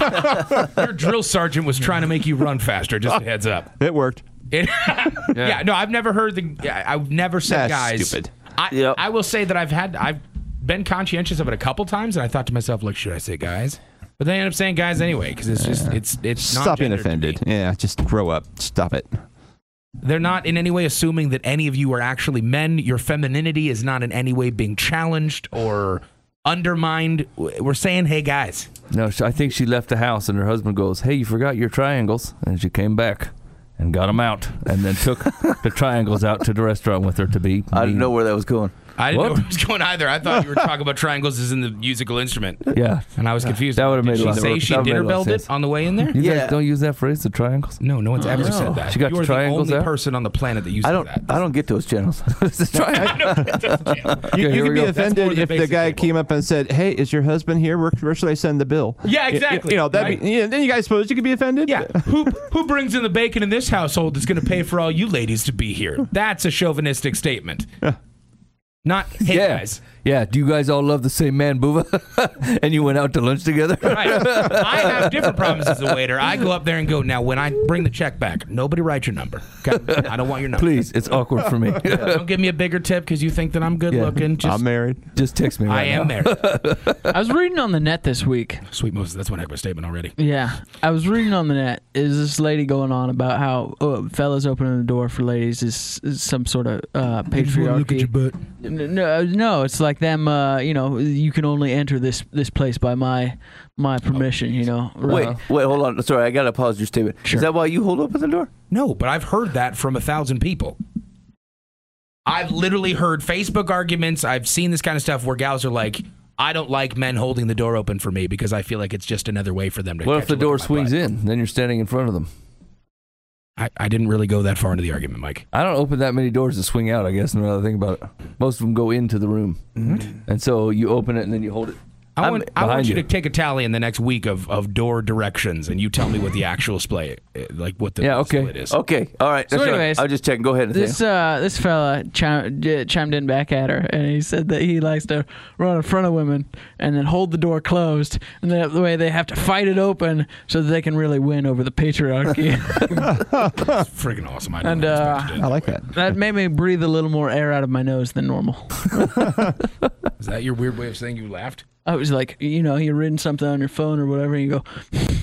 it. Your drill sergeant was trying to make you run faster. Just a heads up. It worked. It- yeah. no, I've never heard the. yeah, I've never said That's guys. stupid. I, Yep. I will say that I've had I've been conscientious of it a couple times, and I thought to myself, like, should I say guys? But then I end up saying guys anyway because it's just it's it's not Stop being gendered to me. offended. Yeah, just grow up. Stop it. They're not in any way assuming that any of you are actually men. Your femininity is not in any way being challenged or undermined. We're saying, hey guys. No, she, I think she left the house, and her husband goes, "Hey, you forgot your triangles," and she came back and got them out, and then took the triangles out to the restaurant with her to be. I didn't mean- know where that was going. I didn't What? know where it was going either. I thought you were talking about triangles as in the musical instrument. Yeah, And I was confused. That would've Did made a she lot of- say she that would've made a dinner lot of belled it sense. on the way in there? you Yeah. guys don't use that phrase, the triangles. No, no one's ever no. said that. She got you the are the triangles only out? person on the planet that uses I don't. that. I don't get those channels. It's a triangle. You, Okay, you here could we be go. That's more offended than if the basic guy cable. came up and said, "Hey, is your husband here? Where, where should I send the bill?" Yeah, You- you- exactly. You know, that Right? yeah, then you guys suppose you could be offended. Yeah. who who brings in the bacon in this household that's going to pay for all you ladies to be here? That's a chauvinistic statement. Not, hey Yeah, guys. yeah. Do you guys all love the same man, Buva? And you went out to lunch together? Right. I have different problems as a waiter. I go up there and go, now when I bring the check back, nobody write your number. Okay? I don't want your number. Please, it's awkward for me. Don't give me a bigger tip because you think that I'm good Yeah. looking. Just, I'm married. Just text me. Right I am now. married. I was reading on the net this week. Sweet Moses, that's one heck of a statement already. Yeah, I was reading on the net. Is this lady going on about how oh, fellas opening the door for ladies is, is some sort of uh, patriarchy? butt. N- No, no, it's like them. Uh, you know, you can only enter this this place by my my permission. You know. Wait, Uh, wait, hold on. Sorry, I gotta pause your statement. Sure. Is that why you hold open the door? No, but I've heard that from a thousand people. I've literally heard Facebook arguments. I've seen this kind of stuff where gals are like, I don't like men holding the door open for me because I feel like it's just another way for them to What catch if the a look door at my swings butt. in? Then you're standing in front of them. I, I didn't really go that far into the argument, Mike. I don't open that many doors to swing out, I guess, now that I think about it. Most of them go into the room. And so you open it and then you hold it. I I'm want, I want behind you you. to take a tally in the next week of, of door directions, and you tell me what the actual display, like what the Yeah, okay. split is. Okay, all right. So that's right. anyways, I'll just check. Go ahead. Nathaniel. This uh, this fella chimed, uh, chimed in back at her, and he said that he likes to run in front of women and then hold the door closed, and that the way they have to fight it open so that they can really win over the patriarchy. That's freaking awesome. I And, know uh, I like that. That made me breathe a little more air out of my nose than normal. Is that your weird way of saying you laughed? I was like, you know, you're reading something on your phone or whatever, and you go.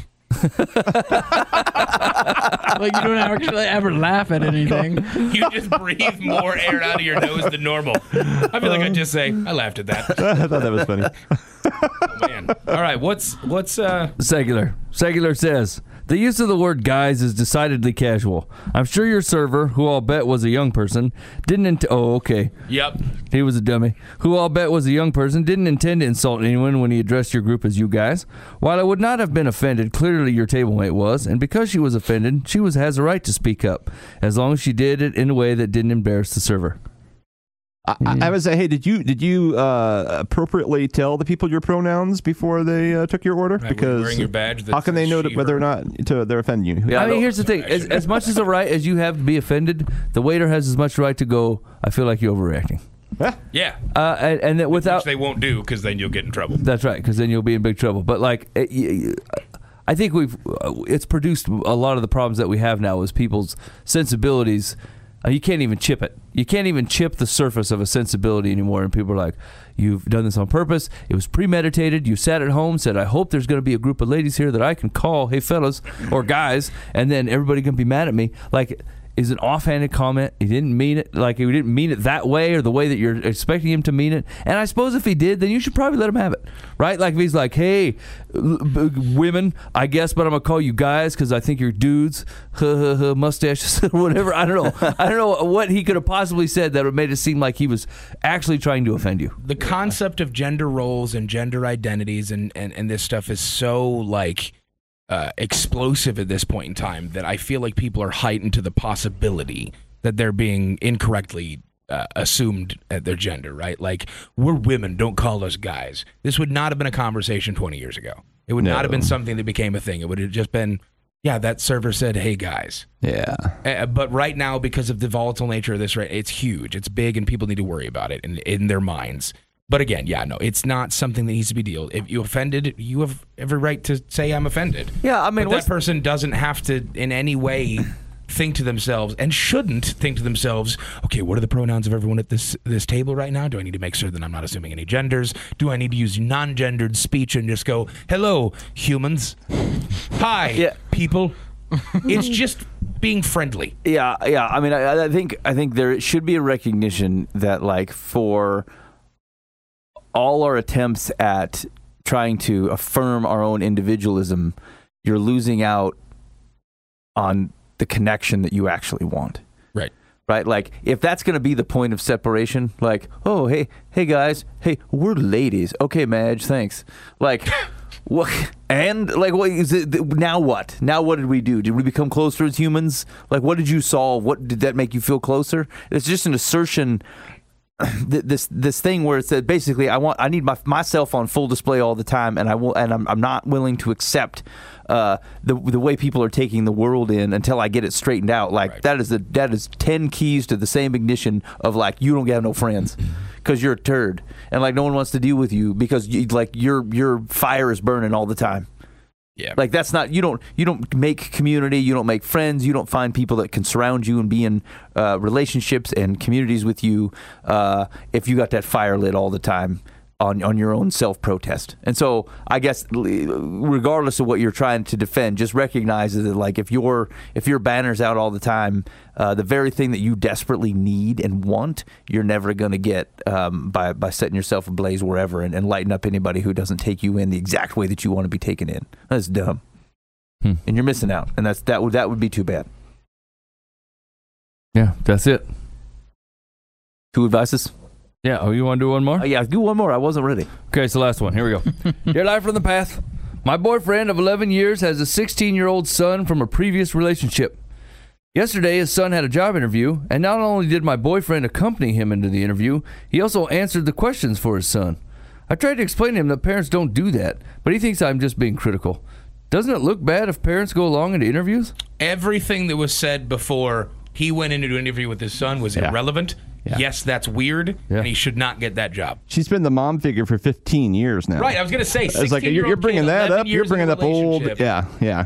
Like you don't actually ever laugh at anything. You just breathe more air out of your nose than normal. I feel like I just say, I laughed at that. I thought that was funny. Oh, man. All right, what's what's uh Secular. Secular says, the use of the word guys is decidedly casual. I'm sure your server, who I'll bet was a young person, didn't... Int- oh, okay. Yep. He was a dummy. Who I'll bet was a young person, didn't intend to insult anyone when he addressed your group as you guys. While I would not have been offended, clearly your tablemate was, and because she was offended, she was has a right to speak up, as long as she did it in a way that didn't embarrass the server. I, I would say, hey, did you did you uh, appropriately tell the people your pronouns before they uh, took your order? Right, were you because wearing your badge that how can they says know she, that whether her? or not to, they're offending you? Yeah, I mean, no, here's the thing. As, as much as a right as you have to be offended, the waiter has as much right to go, I feel like you're overreacting. Yeah. Uh, and, and that without... Which they won't do because then you'll get in trouble. That's right, because then you'll be in big trouble. But like, it, y- y- I think we've it's produced a lot of the problems that we have now is people's sensibilities. Uh, you can't even chip it. You can't even chip the surface of a sensibility anymore. And people are like, "You've done this on purpose. It was premeditated. You sat at home, said, I hope there's going to be a group of ladies here that I can call, hey fellas or guys, and then everybody can be mad at me." Like, is an offhanded comment. He didn't mean it. Like, he didn't mean it that way or the way that you're expecting him to mean it. And I suppose if he did, then you should probably let him have it, right? Like, if he's like, "Hey, l- b- women, I guess, but I'm gonna call you guys because I think you're dudes, huh, huh, huh, mustaches, or whatever." I don't know. I don't know what he could have possibly said that would made it seem like he was actually trying to offend you. The concept of gender roles and gender identities and, and, and this stuff is so like uh, explosive at this point in time that I feel like people are heightened to the possibility that they're being incorrectly uh, assumed at their gender, right? Like, we're women, don't call us guys. This would not have been a conversation twenty years ago. It would No. not have been something that became a thing. It would have just been, yeah, that server said, "Hey, guys." Yeah. Uh, but right now, because of the volatile nature of this, right, it's huge. It's big, and people need to worry about it in, in their minds. But again, yeah, no, it's not something that needs to be dealt. If you offended, you have every right to say, "I'm offended." Yeah, I mean, but that what's- person doesn't have to in any way think to themselves, and shouldn't think to themselves, "Okay, what are the pronouns of everyone at this this table right now? Do I need to make sure that I'm not assuming any genders? Do I need to use non-gendered speech and just go, 'Hello, humans. Hi, Yeah. people.'" It's just being friendly. Yeah, yeah. I mean, I, I think I think there should be a recognition that, like, for all our attempts at trying to affirm our own individualism, you're losing out on the connection that you actually want. Right. Right? Like, if that's going to be the point of separation, like, oh, hey, hey, guys, hey, we're ladies. Okay, Madge, thanks. Like, what? And, like, what is it? Now what? Now what did we do? Did we become closer as humans? Like, what did you solve? What did that make you feel closer? It's just an assertion. This this thing where it said basically I want I need my myself on full display all the time, and I will and I'm I'm not willing to accept uh, the the way people are taking the world in until I get it straightened out. Like Right. that is the that is ten keys to the same ignition of like you don't have no friends because you're a turd, and like no one wants to deal with you because you, like your your fire is burning all the time. Yeah. Like that's not you don't you don't make community, you don't make friends, you don't find people that can surround you and be in uh, relationships and communities with you uh, if you got that fire lit all the time on on your own self protest. And so I guess regardless of what you're trying to defend, just recognize that like if your if your banner's out all the time, uh, the very thing that you desperately need and want, you're never going to get um, by by setting yourself ablaze wherever and, and lighting up anybody who doesn't take you in the exact way that you want to be taken in. That's dumb, Hmm. and you're missing out. And that's that would that would be too bad. Yeah, that's it. Two advices. Yeah. Oh, you want to do one more? Oh, yeah, do one more. I wasn't ready. Okay, it's the last one. Here we go. Dear Life from the Path, my boyfriend of eleven years has a sixteen-year-old son from a previous relationship. Yesterday, his son had a job interview, and not only did my boyfriend accompany him into the interview, he also answered the questions for his son. I tried to explain to him that parents don't do that, but he thinks I'm just being critical. Doesn't it look bad if parents go along into interviews? Everything that was said before he went into an interview with his son was irrelevant. Yeah. Yes, that's weird, Yeah. and he should not get that job. She's been the mom figure for fifteen years now. Right, I was going to say, It's like you're, you're bringing that up. You're bringing up old. Yeah, yeah.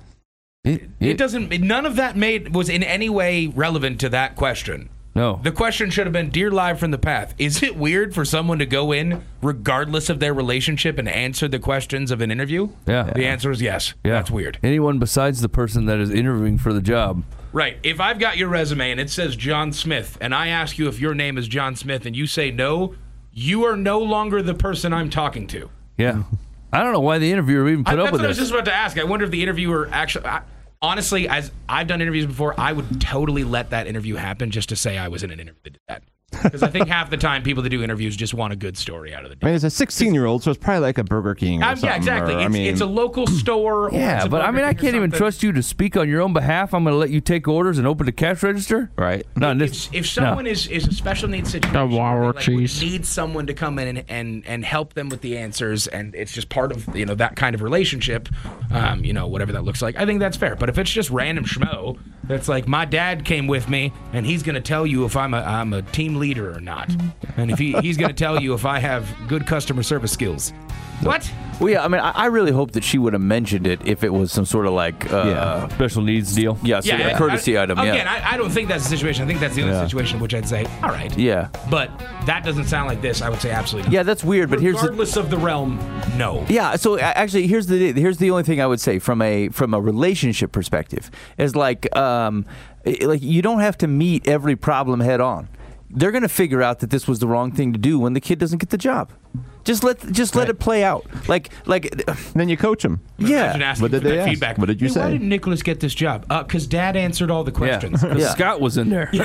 It, It doesn't. None of that made was in any way relevant to that question. No. The question should have been, "Dear Live from the Path, is it weird for someone to go in regardless of their relationship and answer the questions of an interview?" Yeah. The answer is yes. Yeah. That's weird. Anyone besides the person that is interviewing for the job. Right. If I've got your resume and it says John Smith, and I ask you if your name is John Smith, and you say no, you are no longer the person I'm talking to. Yeah. I don't know why the interviewer even I, put that's up with what I was this. just about to ask. I wonder if the interviewer actually. I, honestly, as I've done interviews before, I would totally let that interview happen just to say I was in an interview that did that. Because I think half the time people that do interviews just want a good story out of the I day. mean, it's a sixteen-year-old, so it's probably like a Burger King or Um, something. yeah, exactly. Or, It's, I mean, it's a local store. Or Yeah, it's a but I Burger mean, I King or can't even something. trust you to speak on your own behalf. I'm going to let you take orders and open the cash register. right. No, this, If, if someone no. is, is a special needs situation, The where Wawa they, like, would cheese. need someone to come in and, and and help them with the answers, and it's just part of you know that kind of relationship, um, you know whatever that looks like. I think that's fair. But if it's just random schmo, that's like my dad came with me, and he's going to tell you if I'm a I'm a team leader or not, and if he, he's going to tell you if I have good customer service skills. What? Well, yeah, I mean, I, I really hope that she would have mentioned it if it was some sort of like, uh, Yeah. Special needs deal. yeah, so a courtesy I, item. Again, yeah, I, I don't think that's the situation. I think that's the other Yeah. situation in which I'd say, all right. yeah, But that doesn't sound like this. I would say absolutely not. yeah. That's weird, but here's the, Regardless of the realm, no. yeah. So a- actually, here's the here's the only thing I would say from a from a relationship perspective is like um i- like you don't have to meet every problem head on. They're going to figure out that this was the wrong thing to do when the kid doesn't get the job. Just let just let it play out. Like like And then you coach them. Imagine yeah. asking What did for that they ask? feedback. What did you Hey, say? Why didn't Nicholas get this job? Uh, because Dad answered all the questions. Yeah. 'Cause Yeah. Scott was in there.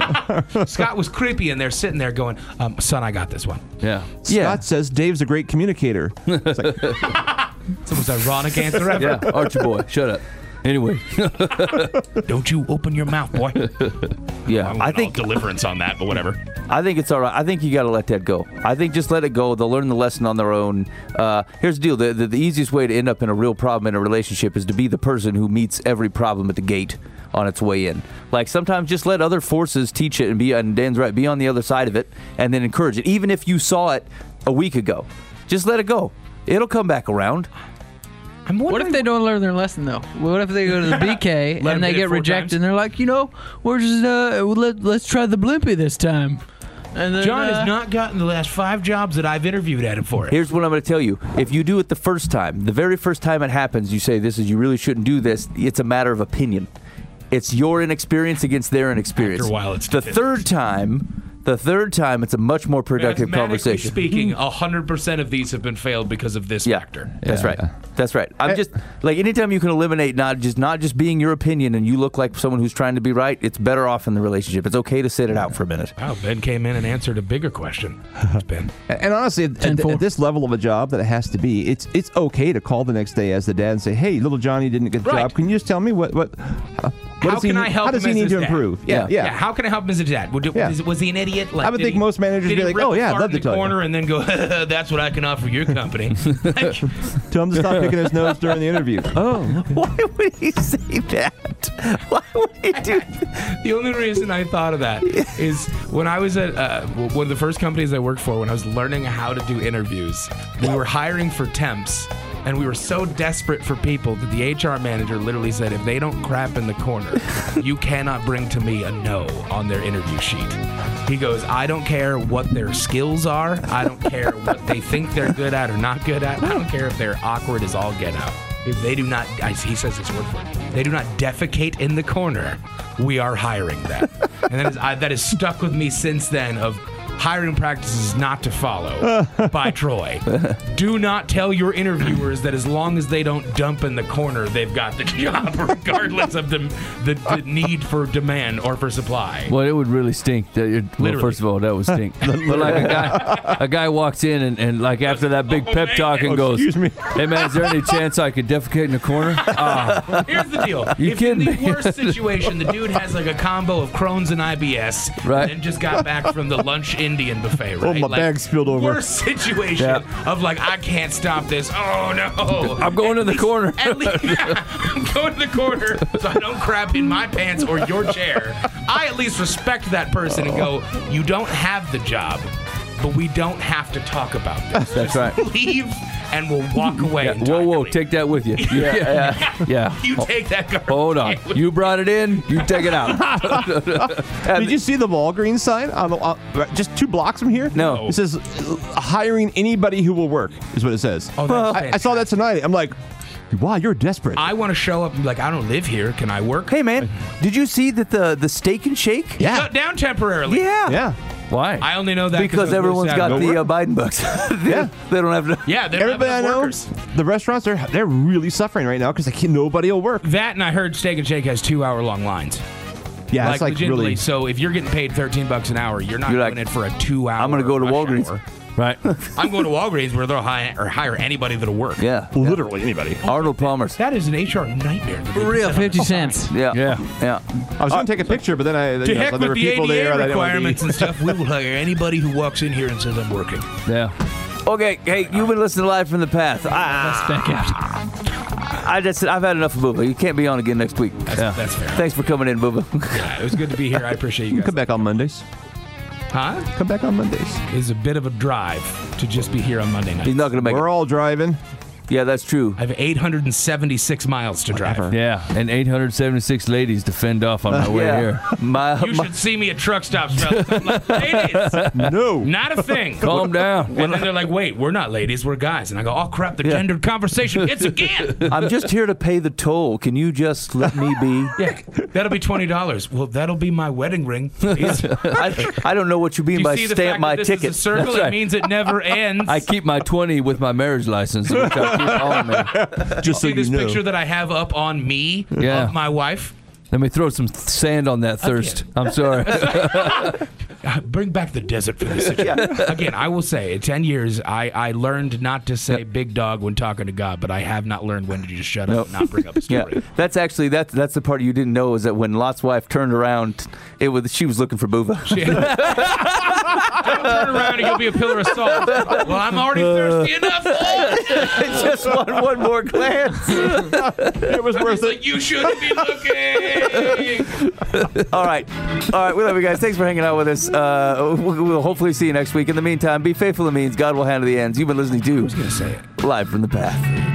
Scott was creepy, and they're sitting there going, um, "Son, I got this one." Yeah. Yeah. Scott says Dave's a great communicator. It's like, It's the most ironic answer ever. Yeah. Archie boy, shut up. Anyway. Don't you open your mouth, boy. Yeah, I think deliverance on that, but whatever. I think it's all right. I think you got to let that go. I think just let it go. They'll learn the lesson on their own. Uh, here's the deal: the, the the easiest way to end up in a real problem in a relationship is to be the person who meets every problem at the gate on its way in. Like sometimes just let other forces teach it and be. And Dan's right. Be on the other side of it, and then encourage it. Even if you saw it a week ago, just let it go. It'll come back around. I'm What if they don't learn their lesson though? What if they go to the B K Let 'em and they hit it get four rejected times? and they're like, you know, we're just uh, well, let, let's try the Blimpie this time. And then, John uh, has not gotten the last five jobs that I've interviewed at him for it. Here's what I'm going to tell you. If you do it the first time, the very first time it happens, you say, this is, you really shouldn't do this. It's a matter of opinion. It's your inexperience against their inexperience. After a while, it's the statistics. third time, The third time, it's a much more productive Mathematically conversation. speaking, one hundred percent of these have been failed because of this Yeah, factor. that's Yeah. right. That's right. I'm just like anytime you can eliminate not just not just being your opinion and you look like someone who's trying to be right, it's better off in the relationship. It's okay to sit it out for a minute. Wow, Ben came in and answered a bigger question. Thanks, Ben. And honestly, at, at, at this level of a job that it has to be, it's it's okay to call the next day as the dad and say, "Hey, little Johnny didn't get the Right. job. Can you just tell me what what? Uh, what How does he can need, I help How does him he as need his to dad? improve? Yeah. yeah. Yeah, how can I help him as a dad? Was, Yeah. was, was he an idiot? Like, I would did think he- most managers did would be he like, rip "Oh, a yeah, I'd fart love in to the tell you." corner and then go, "That's what I can offer your company." Like, Tell him to stop picking his nose during the interview. Oh, Why would he say that? Why would he do that? the only reason I thought of that is when I was at uh, one of the first companies I worked for, when I was learning how to do interviews, we were hiring for temps, and we were so desperate for people that the H R manager literally said, if they don't crap in the corner, you cannot bring to me a no on their interview sheet. He goes, I don't care what their skills are. I don't care what they think they're good at or not good at. I don't care if they're awkward as all get out. If they do not, I- he says this word for it, they do not defecate in the corner, we are hiring them. And that is, I, that has stuck with me since then of hiring practices not to follow by Troy. Do not tell your interviewers that as long as they don't dump in the corner, they've got the job, regardless of the, the, the need for demand or for supply. Well, it would really stink. That it, well, Literally. first of all, that would stink. But like a guy, a guy walks in and, and like after that big Oh, pep man. talk and Oh, goes, excuse me. "Hey man, is there any chance I could defecate in the corner?" Ah, Here's the deal. You if kidding in the me? worst situation, the dude has like a combo of Crohn's and I B S, Right. and just got back from the lunch Indian buffet, right? Oh, my Like, bag spilled over. Worst situation Yeah. of like, I can't stop this. Oh no. I'm going to the corner. At least, yeah, I'm going to the corner so I don't crap in my pants or your chair. I at least respect that person and go, you don't have the job, but we don't have to talk about this. That's right. Leave and we'll walk away. Yeah, whoa, whoa, entirely. take that with you. Yeah, yeah, yeah. You take that garbage. Hold on. can with You brought it in. You take it out. Did you see the Walgreens sign on the uh, just two blocks from here? No. It says uh, hiring anybody who will work is what it says. Oh, that's I, I saw that tonight. I'm like, wow, you're desperate. I want to show up and be like, I don't live here. Can I work? Hey man, did you see that the the steak and shake? yeah, Shut down temporarily. Yeah. yeah. Why? I only know that Because I was everyone's sad. got No the work. uh, Biden bucks. they, Yeah. they don't have to. yeah, they don't have Everybody I enough know, workers. the restaurants they're they're really suffering right now because nobody will work. That and I heard Steak and Shake has two hour long lines. Yeah, like, it's like legitimately. really. So if you're getting paid thirteen bucks an hour, you're not You're doing like, it for a two hour. I'm gonna go to rush Walgreens. hour. Right. I'm going to Walgreens where they'll hire or hire anybody that'll work. Yeah. Literally anybody. Arnold Palmer's. That is an H R nightmare. For real. fifty cents. Yeah. Yeah. Yeah. I was going to take a picture, but then I To you know, heck there with were the people A D there A that I didn't wanna be- requirements and stuff. We will hire anybody who walks in here and says I'm working. Yeah. Okay. Hey, you've been listening to Live from the Path. I, Back out. I just I've had enough of Booba. You can't be on again next week. That's, Yeah. that's fair. Thanks for coming in, Booba. Yeah, it was good to be here. I appreciate you guys. Come back on Mondays. Huh? Come back on Mondays. Is a bit of a drive to just be here on Monday night. He's not gonna make We're it. all driving. Yeah, that's true. I have eight hundred seventy-six miles to drive. Whatever. Yeah. And eight hundred seventy-six ladies to fend off on my way yeah. here. My, You my should see me at truck stops, fellas. I'm like, ladies, No. not a thing. Calm down. And then they're like, wait, we're not ladies, we're guys. And I go, oh, crap, the gendered conversation hits again. I'm just here to pay the toll. Can you just let me be? Yeah, that'll be twenty dollars. Well, that'll be my wedding ring. Please. Do I, I don't know what you mean you by see the stamp fact my that this ticket. is a circle? That's It right. means it never ends. I keep my twenty with my marriage license, which I keep on me. Just so see you this know. picture that I have up on me Yeah. of my wife? Let me throw some sand on that thirst. I'm sorry. Uh, Bring back the desert for this situation. Again, I will say, in ten years, I, I learned not to say big dog when talking to God, but I have not learned when to just shut up and not bring up a Yeah, story. that's actually that's that's the part you didn't know is that when Lot's wife turned around, it was she was looking for Booba. Don't turn around and you'll be a pillar of salt. Well, I'm already thirsty enough. Just one one more glance. It was worth It's like, you shouldn't be looking. All right, all right. We love you guys. Thanks for hanging out with us. Uh, we'll, we'll hopefully see you next week. In the meantime, be faithful to means. God will handle the ends. You've been listening to gonna say it. Live from the Path.